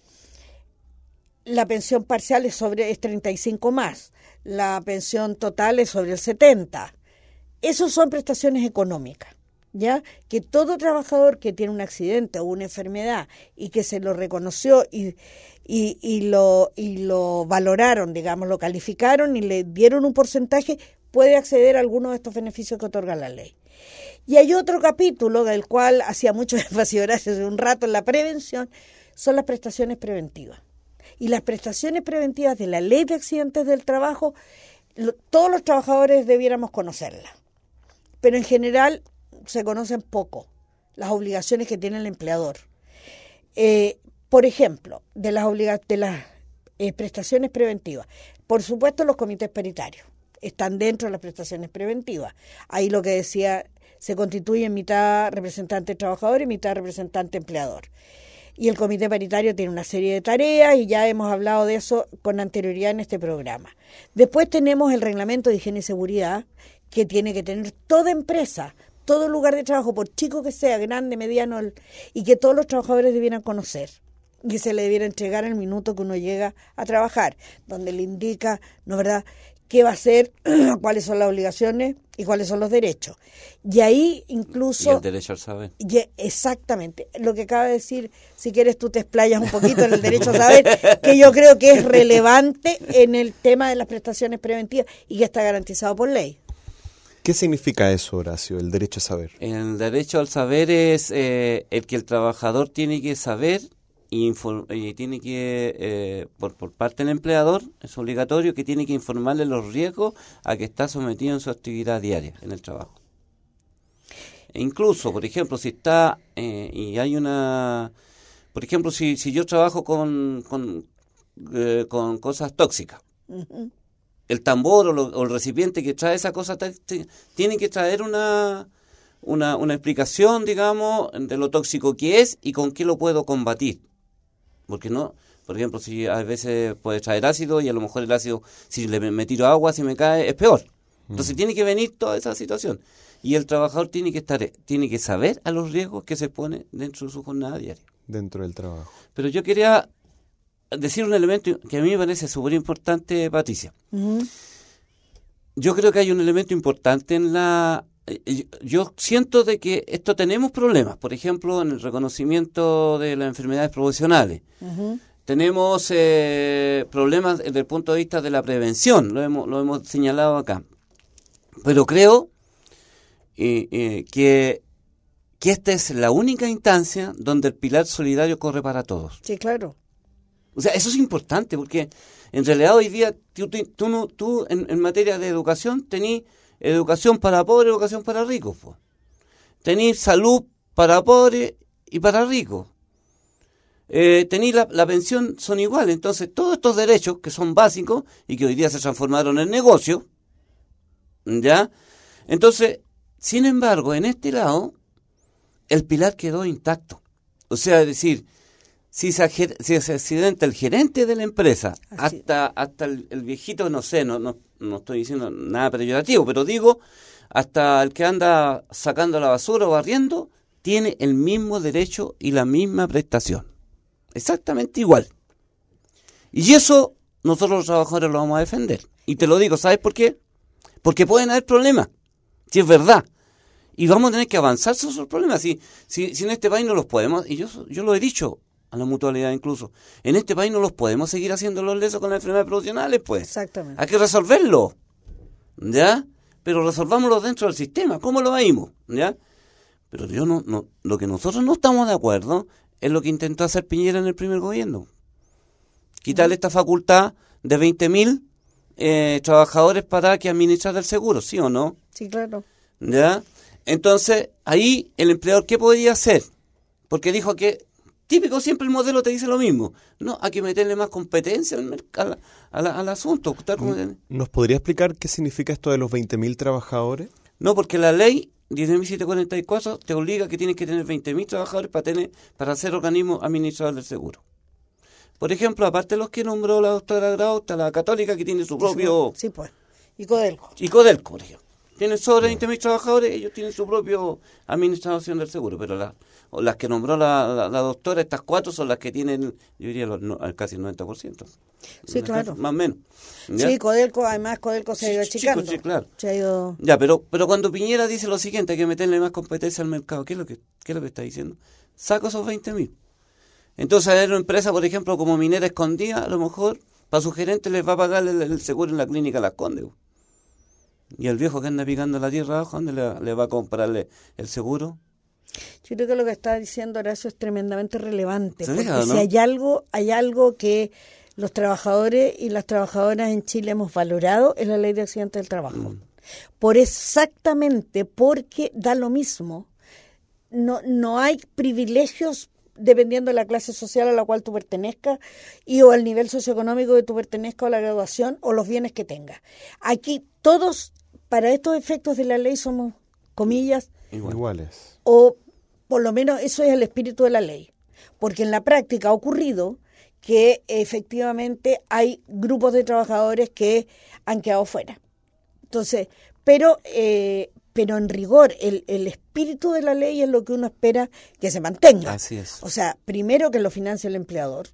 la pensión parcial es sobre es treinta y cinco más, la pensión total es sobre el setenta. Esas son prestaciones económicas, ¿ya? Que todo trabajador que tiene un accidente o una enfermedad y que se lo reconoció y, y, y, lo, y lo valoraron, digamos, lo calificaron y le dieron un porcentaje, puede acceder a algunos de estos beneficios que otorga la ley. Y hay otro capítulo del cual hacía mucho énfasis Horacio hace un rato en la prevención, son las prestaciones preventivas. Y las prestaciones preventivas de la ley de accidentes del trabajo, lo, todos los trabajadores debiéramos conocerlas. Pero en general se conocen poco las obligaciones que tiene el empleador. Eh, por ejemplo, de las, obliga- de las eh, prestaciones preventivas, por supuesto los comités paritarios están dentro de las prestaciones preventivas. Ahí lo que decía, se constituye en mitad representante trabajador y mitad representante empleador. Y el comité paritario tiene una serie de tareas y ya hemos hablado de eso con anterioridad en este programa. Después tenemos el reglamento de higiene y seguridad, que tiene que tener toda empresa, todo lugar de trabajo, por chico que sea, grande, mediano, y que todos los trabajadores debieran conocer y se le debiera entregar el minuto que uno llega a trabajar, donde le indica, ¿no verdad?, qué va a hacer, cuáles son las obligaciones y cuáles son los derechos. Y ahí incluso... Y el derecho al saber. Y exactamente, lo que acaba de decir, si quieres tú te explayas un poquito en el derecho a saber, que yo creo que es relevante en el tema de las prestaciones preventivas y que está garantizado por ley. ¿Qué significa eso, Horacio, el derecho a saber? El derecho al saber es eh, el que el trabajador tiene que saber y, infor- y tiene que, eh, por, por parte del empleador, es obligatorio que tiene que informarle los riesgos a que está sometido en su actividad diaria, en el trabajo. E incluso, por ejemplo, si está eh, y hay una... Por ejemplo, si, si yo trabajo con, con, eh, con cosas tóxicas, Uh-huh. el tambor o, lo, o el recipiente que trae esa cosa tóxica tiene que traer una, una, una explicación, digamos, de lo tóxico que es y con qué lo puedo combatir. Porque no, por ejemplo, si a veces puede traer ácido y a lo mejor el ácido, si le me tiro agua, si me cae, es peor. Entonces mm. tiene que venir toda esa situación. Y el trabajador tiene que estar, tiene que saber a los riesgos que se pone dentro de su jornada diaria. Dentro del trabajo. Pero yo quería decir un elemento que a mí me parece súper importante, Patricia. Uh-huh. Yo creo que hay un elemento importante en la... Yo siento de que esto tenemos problemas, por ejemplo, en el reconocimiento de las enfermedades profesionales. Uh-huh. Tenemos eh, problemas desde el punto de vista de la prevención, lo hemos, lo hemos señalado acá. Pero creo eh, eh, que, que esta es la única instancia donde el pilar solidario corre para todos. Sí, claro. O sea, eso es importante porque en realidad hoy día tú, tú, tú, no, tú en, en materia de educación tenés educación para pobres, educación para ricos. Po. Tenés salud para pobres y para ricos. Eh, tenés la, la pensión, son iguales. Entonces, todos estos derechos que son básicos y que hoy día se transformaron en negocio, ¿ya? Entonces, sin embargo, en este lado, el pilar quedó intacto. O sea, es decir, si se, si se accidenta el gerente de la empresa, Así. hasta hasta el, el viejito, no sé, no, no, no estoy diciendo nada peyorativo, pero digo, hasta el que anda sacando la basura o barriendo, tiene el mismo derecho y la misma prestación. Exactamente igual. Y eso nosotros los trabajadores lo vamos a defender. Y te lo digo, ¿sabes por qué? Porque pueden haber problemas, si es verdad. Y vamos a tener que avanzar sobre esos problemas. Si, si, si en este país no los podemos, y yo, yo lo he dicho a la mutualidad incluso, en este país no los podemos seguir haciendo los lesos con las enfermedades profesionales, pues. Exactamente. Hay que resolverlo, ¿ya? Pero resolvámoslo dentro del sistema, ¿cómo lo vimos? ¿Ya? Pero yo no, no, lo que nosotros no estamos de acuerdo es lo que intentó hacer Piñera en el primer gobierno. Quitarle esta facultad de veinte mil eh, trabajadores para que administrar el seguro, ¿sí o no? Sí, claro. ¿Ya? Entonces, ahí el empleador, ¿qué podía hacer? Porque dijo que, típico, siempre el modelo te dice lo mismo. No, hay que meterle más competencia al, merc- al, al, al asunto. Tal como... ¿Nos podría explicar qué significa esto de los veinte mil trabajadores? No, porque la ley diez mil setecientos cuarenta y cuatro te obliga que tienes que tener veinte mil trabajadores para tener para ser organismo administrador del seguro. Por ejemplo, aparte de los que nombró la doctora Grau, está la Católica, que tiene su propio... Sí, pues. Y Codelco. Y Codelco, por ejemplo. Tienen sobre veinte mil trabajadores, ellos tienen su propio administración del seguro, pero la, o las que nombró la, la, la doctora, estas cuatro son las que tienen, yo diría, los, no, casi el noventa por ciento. Sí, claro. Más o menos. ¿Ya? Sí, Codelco, además Codelco se ha ido Sí, achicando. sí, sí, claro. Se ha ido... Ya, pero pero cuando Piñera dice lo siguiente, hay que meterle más competencia al mercado, ¿qué es lo que, qué es lo que está diciendo? Saco esos veinte mil. Entonces, a una empresa, por ejemplo, como Minera Escondida, a lo mejor, para su gerente les va a pagar el, el seguro en la clínica Las Condes. Y el viejo que anda picando la tierra abajo, ¿dónde le, le va a comprarle el seguro? Yo creo que lo que está diciendo Horacio es tremendamente relevante, ¿Se porque deja, no? si hay algo, hay algo que los trabajadores y las trabajadoras en Chile hemos valorado, es la ley de accidentes del trabajo. Mm. Por exactamente porque da lo mismo. No, no hay privilegios dependiendo de la clase social a la cual tú pertenezcas y o al nivel socioeconómico que tú pertenezcas o la graduación o los bienes que tengas. Aquí todos, para estos efectos de la ley, somos, comillas, Igual. iguales. O por lo menos eso es el espíritu de la ley. Porque en la práctica ha ocurrido que efectivamente hay grupos de trabajadores que han quedado fuera. Entonces, pero... Eh, pero en rigor, el, el espíritu de la ley es lo que uno espera que se mantenga. Así es. O sea, primero que lo financie el empleador,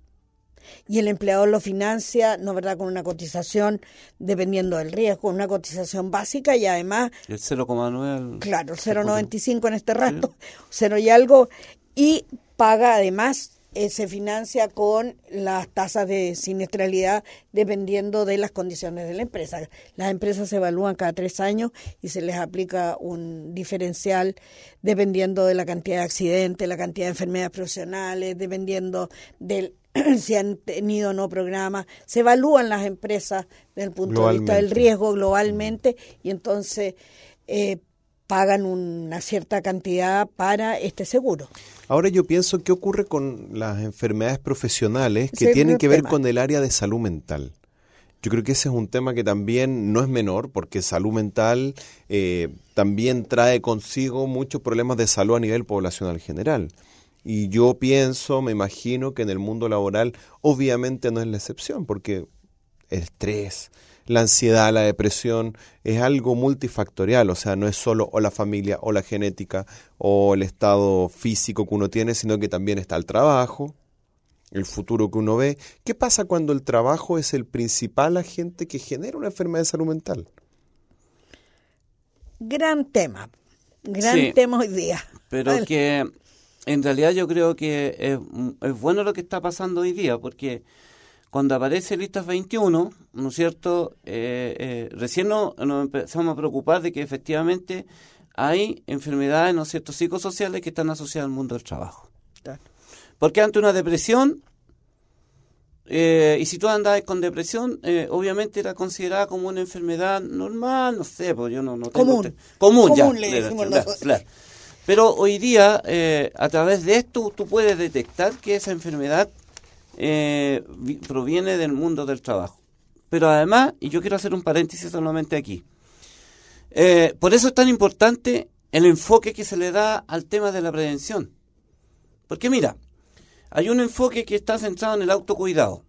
y el empleador lo financia, ¿no verdad?, con una cotización, dependiendo del riesgo, una cotización básica y además... El cero coma nueve. Claro, el cero coma noventa y cinco en este rato, sí. cero y algo, y paga además... Eh, se financia con las tasas de siniestralidad dependiendo de las condiciones de la empresa. Las empresas se evalúan cada tres años y se les aplica un diferencial dependiendo de la cantidad de accidentes, la cantidad de enfermedades profesionales, dependiendo del si han tenido o no programas. Se evalúan las empresas desde el punto de vista del riesgo globalmente y entonces eh, pagan una cierta cantidad para este seguro. Ahora yo pienso, ¿qué ocurre con las enfermedades profesionales que ese tienen que ver tema. con el área de salud mental? Yo creo que ese es un tema que también no es menor, porque salud mental eh, también trae consigo muchos problemas de salud a nivel poblacional general. Y yo pienso, me imagino que en el mundo laboral obviamente no es la excepción, porque el estrés, la ansiedad, la depresión, es algo multifactorial, o sea, no es solo o la familia, o la genética, o el estado físico que uno tiene, sino que también está el trabajo, el futuro que uno ve. ¿Qué pasa cuando el trabajo es el principal agente que genera una enfermedad de salud mental? Gran tema, gran Sí, tema hoy día. Pero Vale. que en realidad yo creo que es, es bueno lo que está pasando hoy día, porque cuando aparece Listas veintiuno, ¿no es cierto?, eh, eh, recién no, nos empezamos a preocupar de que efectivamente hay enfermedades, ¿no es cierto?, psicosociales que están asociadas al mundo del trabajo. Claro. Porque ante una depresión, eh, y si tú andabas con depresión, eh, obviamente era considerada como una enfermedad normal, no sé, pues yo no, no tengo... Común. Te- común, Común ya. le claro, decimos claro, nosotros. claro. Pero hoy día, eh, a través de esto, tú puedes detectar que esa enfermedad eh, vi- proviene del mundo del trabajo. Pero además, y yo quiero hacer un paréntesis solamente aquí, eh, por eso es tan importante el enfoque que se le da al tema de la prevención. Porque mira, hay un enfoque que está centrado en el autocuidado,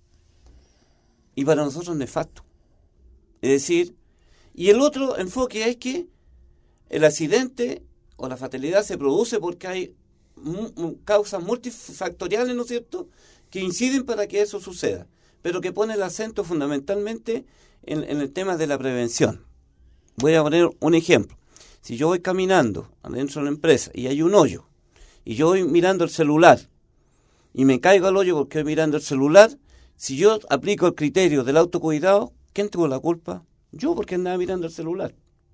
y para nosotros es nefasto. Es decir, y el otro enfoque es que el accidente o la fatalidad se produce porque hay mu- mu- causas multifactoriales, ¿no es cierto?, que inciden para que eso suceda, pero que pone el acento fundamentalmente en, en el tema de la prevención. Voy a poner un ejemplo. Si yo voy caminando adentro de la empresa y hay un hoyo, y yo voy mirando el celular, y me caigo al hoyo porque voy mirando el celular, si yo aplico el criterio del autocuidado, ¿quién tuvo la culpa? Yo, porque andaba mirando el celular.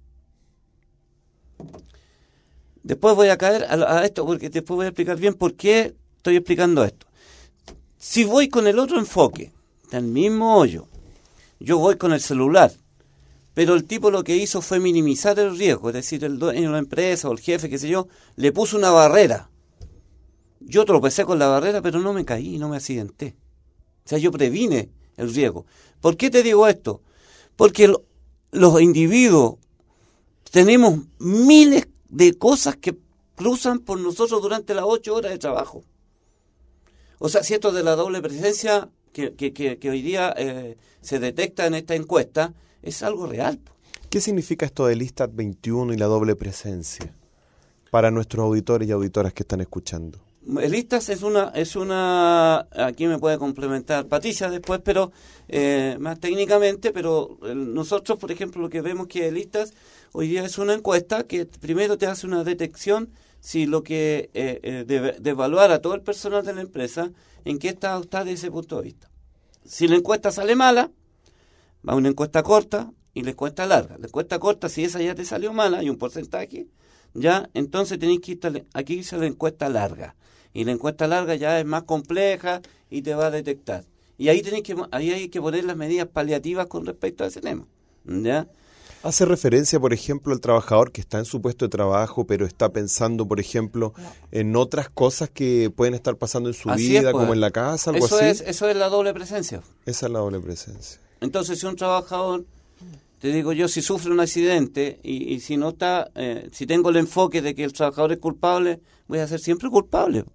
Después voy a caer a, a esto, porque después voy a explicar bien por qué estoy explicando esto. Si voy con el otro enfoque, del mismo hoyo, yo voy con el celular, pero el tipo lo que hizo fue minimizar el riesgo, es decir, el dueño de la empresa o el jefe, qué sé yo, le puso una barrera. Yo tropecé con la barrera, pero no me caí, no me accidenté. O sea, yo previne el riesgo. ¿Por qué te digo esto? Porque lo, los individuos tenemos miles de cosas que cruzan por nosotros durante las ocho horas de trabajo. O sea, si esto de la doble presencia que, que, que, que hoy día eh, se detecta en esta encuesta, es algo real. ¿Qué significa esto del ISTAT veintiuno y la doble presencia para nuestros auditores y auditoras que están escuchando? El ISTAS es una, es una, aquí me puede complementar Patricia después, pero eh, más técnicamente, pero nosotros, por ejemplo, lo que vemos que el ISTAS hoy día es una encuesta que primero te hace una detección si lo que eh, eh, de, de evaluar a todo el personal de la empresa en qué estado está desde ese punto de vista. Si la encuesta sale mala, va a una encuesta corta y la encuesta larga. La encuesta corta, si esa ya te salió mala, hay un porcentaje, ya, entonces tenéis que irte, aquí dice la encuesta larga. Y la encuesta larga ya es más compleja y te va a detectar. Y ahí tenéis que, ahí hay que poner las medidas paliativas con respecto a ese tema, ¿ya? Hace referencia, por ejemplo, al trabajador que está en su puesto de trabajo, pero está pensando, por ejemplo, no. en otras cosas que pueden estar pasando en su así vida, es, pues, como en la casa, algo eso así. Es, eso es la doble presencia. Esa es la doble presencia. Entonces, si un trabajador, te digo yo, si sufre un accidente y, y si no está, eh, si tengo el enfoque de que el trabajador es culpable, voy a ser siempre culpable.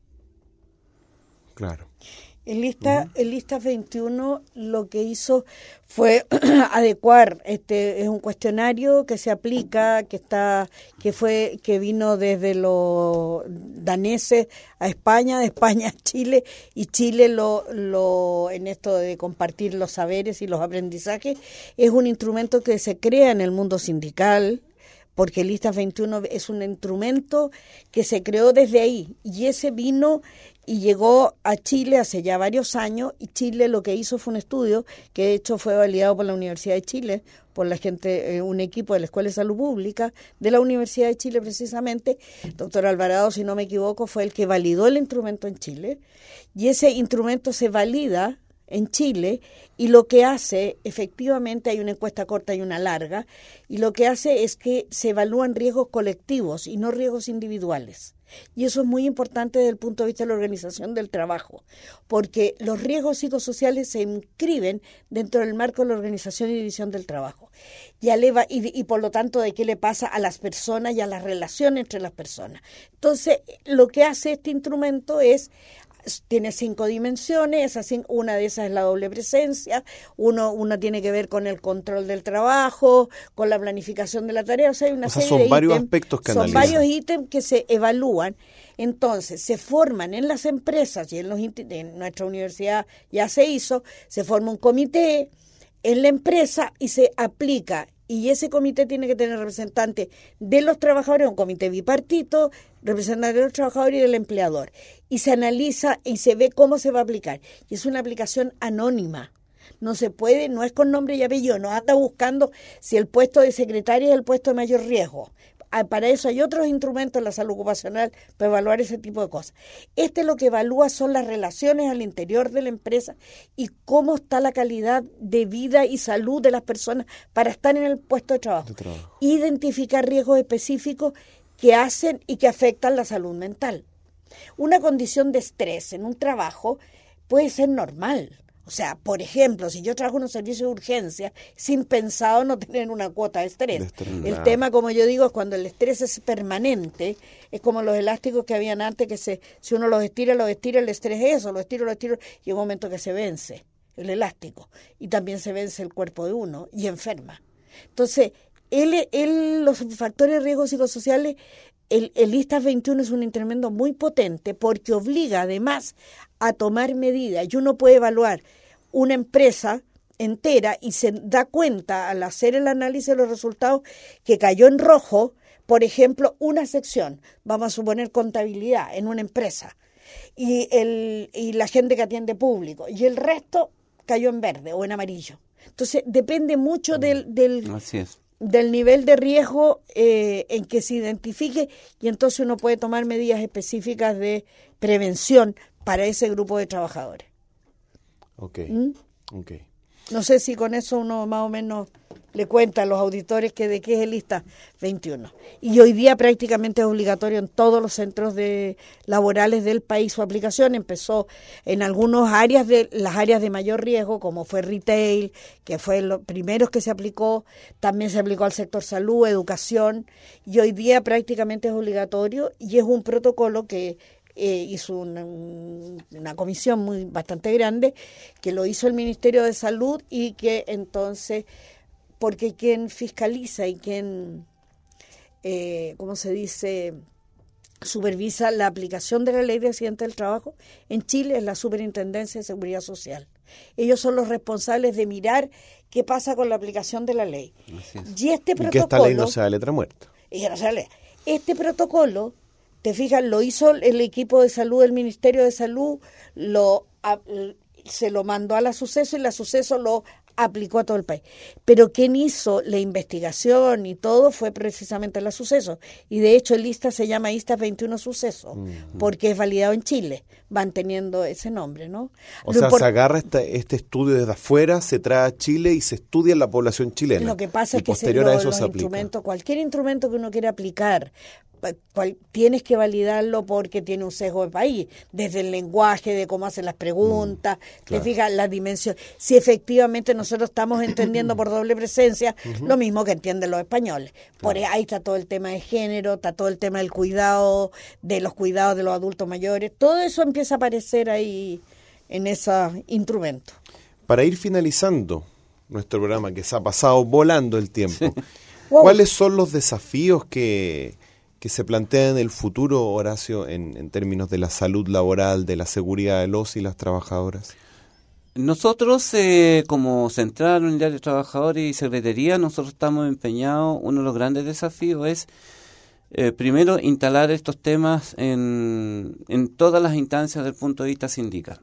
Claro. El ISTA, uh-huh. el ISTA veintiuno lo que hizo fue adecuar, este es un cuestionario que se aplica, que está, que fue, que vino desde los daneses a España, de España a Chile, y Chile lo, lo, en esto de compartir los saberes y los aprendizajes, es un instrumento que se crea en el mundo sindical, porque el ISTA veintiuno es un instrumento que se creó desde ahí, y ese vino y llegó a Chile hace ya varios años, y Chile lo que hizo fue un estudio que de hecho fue validado por la Universidad de Chile, por la gente, eh, un equipo de la Escuela de Salud Pública de la Universidad de Chile precisamente. Doctor Alvarado, si no me equivoco, fue el que validó el instrumento en Chile, y ese instrumento se valida en Chile, y lo que hace, efectivamente hay una encuesta corta y una larga, y lo que hace es que se evalúan riesgos colectivos y no riesgos individuales. Y eso es muy importante desde el punto de vista de la organización del trabajo, porque los riesgos psicosociales se inscriben dentro del marco de la organización y división del trabajo. Y, eleva, y, y por lo tanto, de qué le pasa a las personas y a las relaciones entre las personas. Entonces, lo que hace este instrumento es, tiene cinco dimensiones, esas, una de esas es la doble presencia, uno, uno tiene que ver con el control del trabajo, con la planificación de la tarea, o sea, hay una o sea, serie son de varios ítems, aspectos que son analizan. varios ítems que se evalúan. Entonces, se forman en las empresas y en, los, en nuestra universidad ya se hizo, se forma un comité en la empresa y se aplica. Y ese comité tiene que tener representantes de los trabajadores, un comité bipartito, representantes de los trabajadores y del empleador. Y se analiza y se ve cómo se va a aplicar. Y es una aplicación anónima. No se puede, no es con nombre y apellido, no anda buscando si el puesto de secretaria es el puesto de mayor riesgo. Para eso hay otros instrumentos en la salud ocupacional para evaluar ese tipo de cosas. Este lo que evalúa son las relaciones al interior de la empresa y cómo está la calidad de vida y salud de las personas para estar en el puesto de trabajo. De trabajo. Identificar riesgos específicos que hacen y que afectan la salud mental. Una condición de estrés en un trabajo puede ser normal. O sea, por ejemplo, si yo trabajo en un servicio de urgencia, es impensado no tener una cuota de estrés. De estrés el nada. Tema, como yo digo, es cuando el estrés es permanente, es como los elásticos que habían antes, que se, si uno los estira, los estira, el estrés es eso, lo estiro, lo estiro, y hay un momento que se vence el elástico, y también se vence el cuerpo de uno, y enferma. Entonces, él, él, los factores de riesgo psicosociales, el, el ISTA veintiuno es un instrumento muy potente, porque obliga además a tomar medidas, y uno puede evaluar una empresa entera y se da cuenta al hacer el análisis de los resultados que cayó en rojo, por ejemplo, una sección, vamos a suponer contabilidad en una empresa, y, el, y la gente que atiende público, y el resto cayó en verde o en amarillo. Entonces, depende mucho del, del, Así es. del nivel de riesgo eh, en que se identifique, y entonces uno puede tomar medidas específicas de prevención para ese grupo de trabajadores. Ok, ¿Mm? ok. No sé si con eso uno más o menos le cuenta a los auditores que de qué es el ISTA veintiuno. Y hoy día prácticamente es obligatorio en todos los centros de laborales del país su aplicación. Empezó en algunas áreas, de las áreas de mayor riesgo, como fue retail, que fue lo primero que se aplicó. También se aplicó al sector salud, educación. Y hoy día prácticamente es obligatorio y es un protocolo que eh, hizo una, una comisión muy bastante grande, que lo hizo el Ministerio de Salud y que entonces... porque quien fiscaliza y quien, eh, ¿cómo se dice?, supervisa la aplicación de la Ley de Accidentes del Trabajo en Chile es la Superintendencia de Seguridad Social. Ellos son los responsables de mirar qué pasa con la aplicación de la ley. Y este protocolo... Y que esta ley no sea letra muerta. Y que no sea ley. Este protocolo, te fijas, lo hizo el equipo de salud del Ministerio de Salud, lo a, se lo mandó a la Suceso y la Suceso lo aplicó a todo el país. Pero quien hizo la investigación y todo fue precisamente la Suceso. Y de hecho el ISTA se llama ISTA veintiuno Suceso, uh-huh. porque es validado en Chile. Van teniendo ese nombre, ¿no? O Lo sea, import- se agarra este, este estudio desde afuera, se trae a Chile y se estudia en la población chilena. Lo que pasa y es que posterior se, lo, a eso los se aplica. instrumentos, cualquier instrumento que uno quiera aplicar, cual, tienes que validarlo porque tiene un sesgo de país, desde el lenguaje, de cómo hacen las preguntas, mm, claro. te fijas la dimensión, si efectivamente nosotros estamos entendiendo por doble presencia, uh-huh. lo mismo que entienden los españoles. Por claro. ahí está todo el tema de género, está todo el tema del cuidado, de los cuidados de los adultos mayores, todo eso empieza a aparecer ahí en esos instrumentos. Para ir finalizando nuestro programa, que se ha pasado volando el tiempo, sí. wow. ¿cuáles son los desafíos que... que se plantea en el futuro, Horacio, en, en términos de la salud laboral, de la seguridad de los y las trabajadoras? Nosotros, eh, como Central Unidad de Trabajadores y Secretaría, nosotros estamos empeñados, uno de los grandes desafíos es, eh, primero, instalar estos temas en, en todas las instancias desde el punto de vista sindical.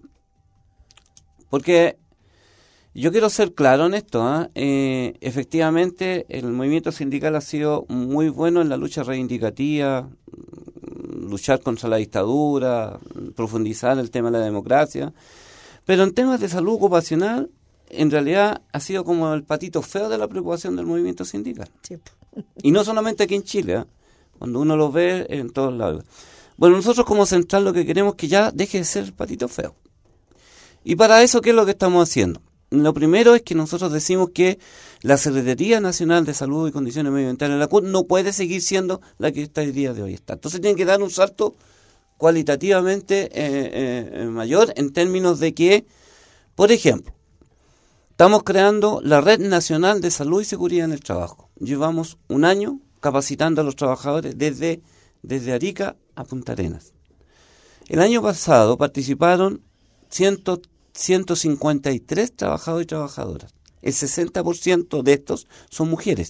Porque yo quiero ser claro en esto, ¿eh? Eh, efectivamente el movimiento sindical ha sido muy bueno en la lucha reivindicativa, luchar contra la dictadura, profundizar el tema de la democracia, pero en temas de salud ocupacional, en realidad ha sido como el patito feo de la preocupación del movimiento sindical. Sí. Y no solamente aquí en Chile, ¿eh? Cuando uno lo ve en todos lados. Bueno, nosotros como Central lo que queremos es que ya deje de ser el patito feo. Y para eso, ¿qué es lo que estamos haciendo? Lo primero es que nosotros decimos que la Secretaría Nacional de Salud y Condiciones Medioambientales, la C U N, no puede seguir siendo la que está el día de hoy está. Entonces tiene que dar un salto cualitativamente eh, eh, mayor en términos de que, por ejemplo, estamos creando la Red Nacional de Salud y Seguridad en el Trabajo. Llevamos un año capacitando a los trabajadores desde, desde Arica a Punta Arenas. El año pasado participaron ciento ciento cincuenta y tres trabajadores y trabajadoras. El sesenta por ciento de estos son mujeres,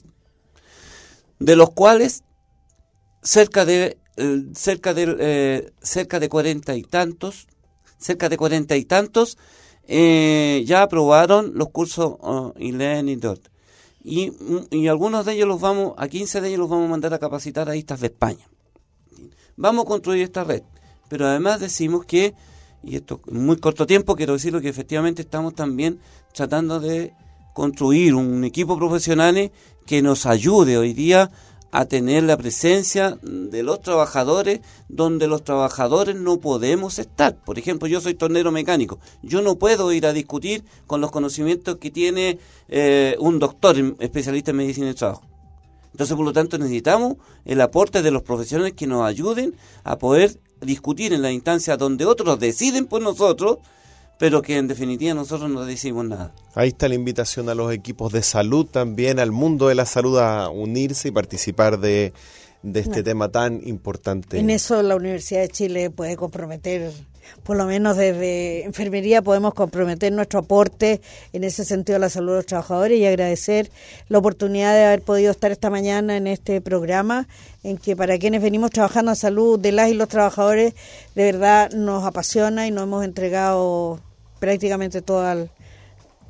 de los cuales cerca de eh, cerca de eh, cerca de cuarenta y tantos, cerca de cuarenta y tantos eh, ya aprobaron los cursos uh, e-learning y y algunos de ellos los vamos a quince de ellos los vamos a mandar a capacitar a ISTAS de España. Vamos a construir esta red, pero además decimos que, y esto en muy corto tiempo, quiero decirlo que efectivamente estamos también tratando de construir un equipo profesional que nos ayude hoy día a tener la presencia de los trabajadores donde los trabajadores no podemos estar. Por ejemplo, yo soy tornero mecánico. Yo no puedo ir a discutir con los conocimientos que tiene eh, un doctor especialista en medicina del trabajo. Entonces, por lo tanto, necesitamos el aporte de los profesionales que nos ayuden a poder discutir en la instancia donde otros deciden por nosotros, pero que en definitiva nosotros no decidimos nada. Ahí está la invitación a los equipos de salud también, al mundo de la salud, a unirse y participar de, de este no. tema tan importante. En eso la Universidad de Chile puede comprometer, por lo menos desde enfermería podemos comprometer nuestro aporte en ese sentido a la salud de los trabajadores y agradecer la oportunidad de haber podido estar esta mañana en este programa, en que para quienes venimos trabajando en salud de las y los trabajadores, de verdad nos apasiona y nos hemos entregado prácticamente todo al,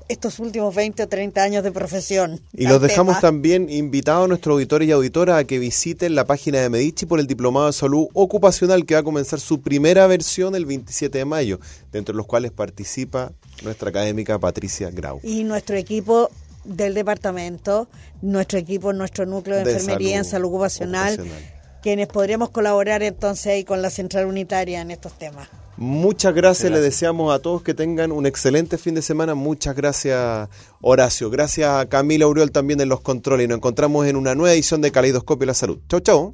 estos últimos veinte o treinta años de profesión. Y los dejamos tema. también invitados a nuestros auditores y auditoras a que visiten la página de Medici por el Diplomado de Salud Ocupacional, que va a comenzar su primera versión el veintisiete de mayo, dentro de los cuales participa nuestra académica Patricia Grau. Y nuestro equipo del departamento, nuestro equipo, nuestro núcleo de, de enfermería salud, en salud ocupacional, ocupacional, quienes podremos colaborar entonces ahí con la central unitaria en estos temas. Muchas gracias, gracias, le deseamos a todos que tengan un excelente fin de semana. Muchas gracias, Horacio. Gracias a Camila Uriol también en los controles. Y nos encontramos en una nueva edición de Caleidoscopio de la Salud. Chau, chau.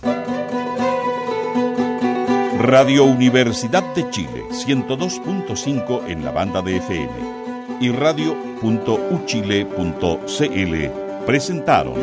Radio Universidad de Chile, ciento dos punto cinco en la banda de F M y radio punto u chile punto c l presentaron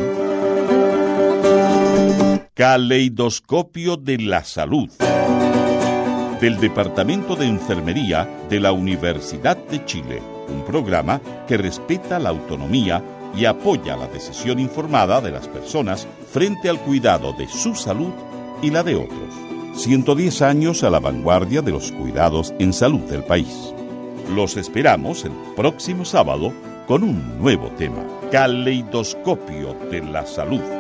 Caleidoscopio de la Salud, del Departamento de Enfermería de la Universidad de Chile, un programa que respeta la autonomía y apoya la decisión informada de las personas frente al cuidado de su salud y la de otros. ciento diez años a la vanguardia de los cuidados en salud del país. Los esperamos el próximo sábado con un nuevo tema, Caleidoscopio de la Salud.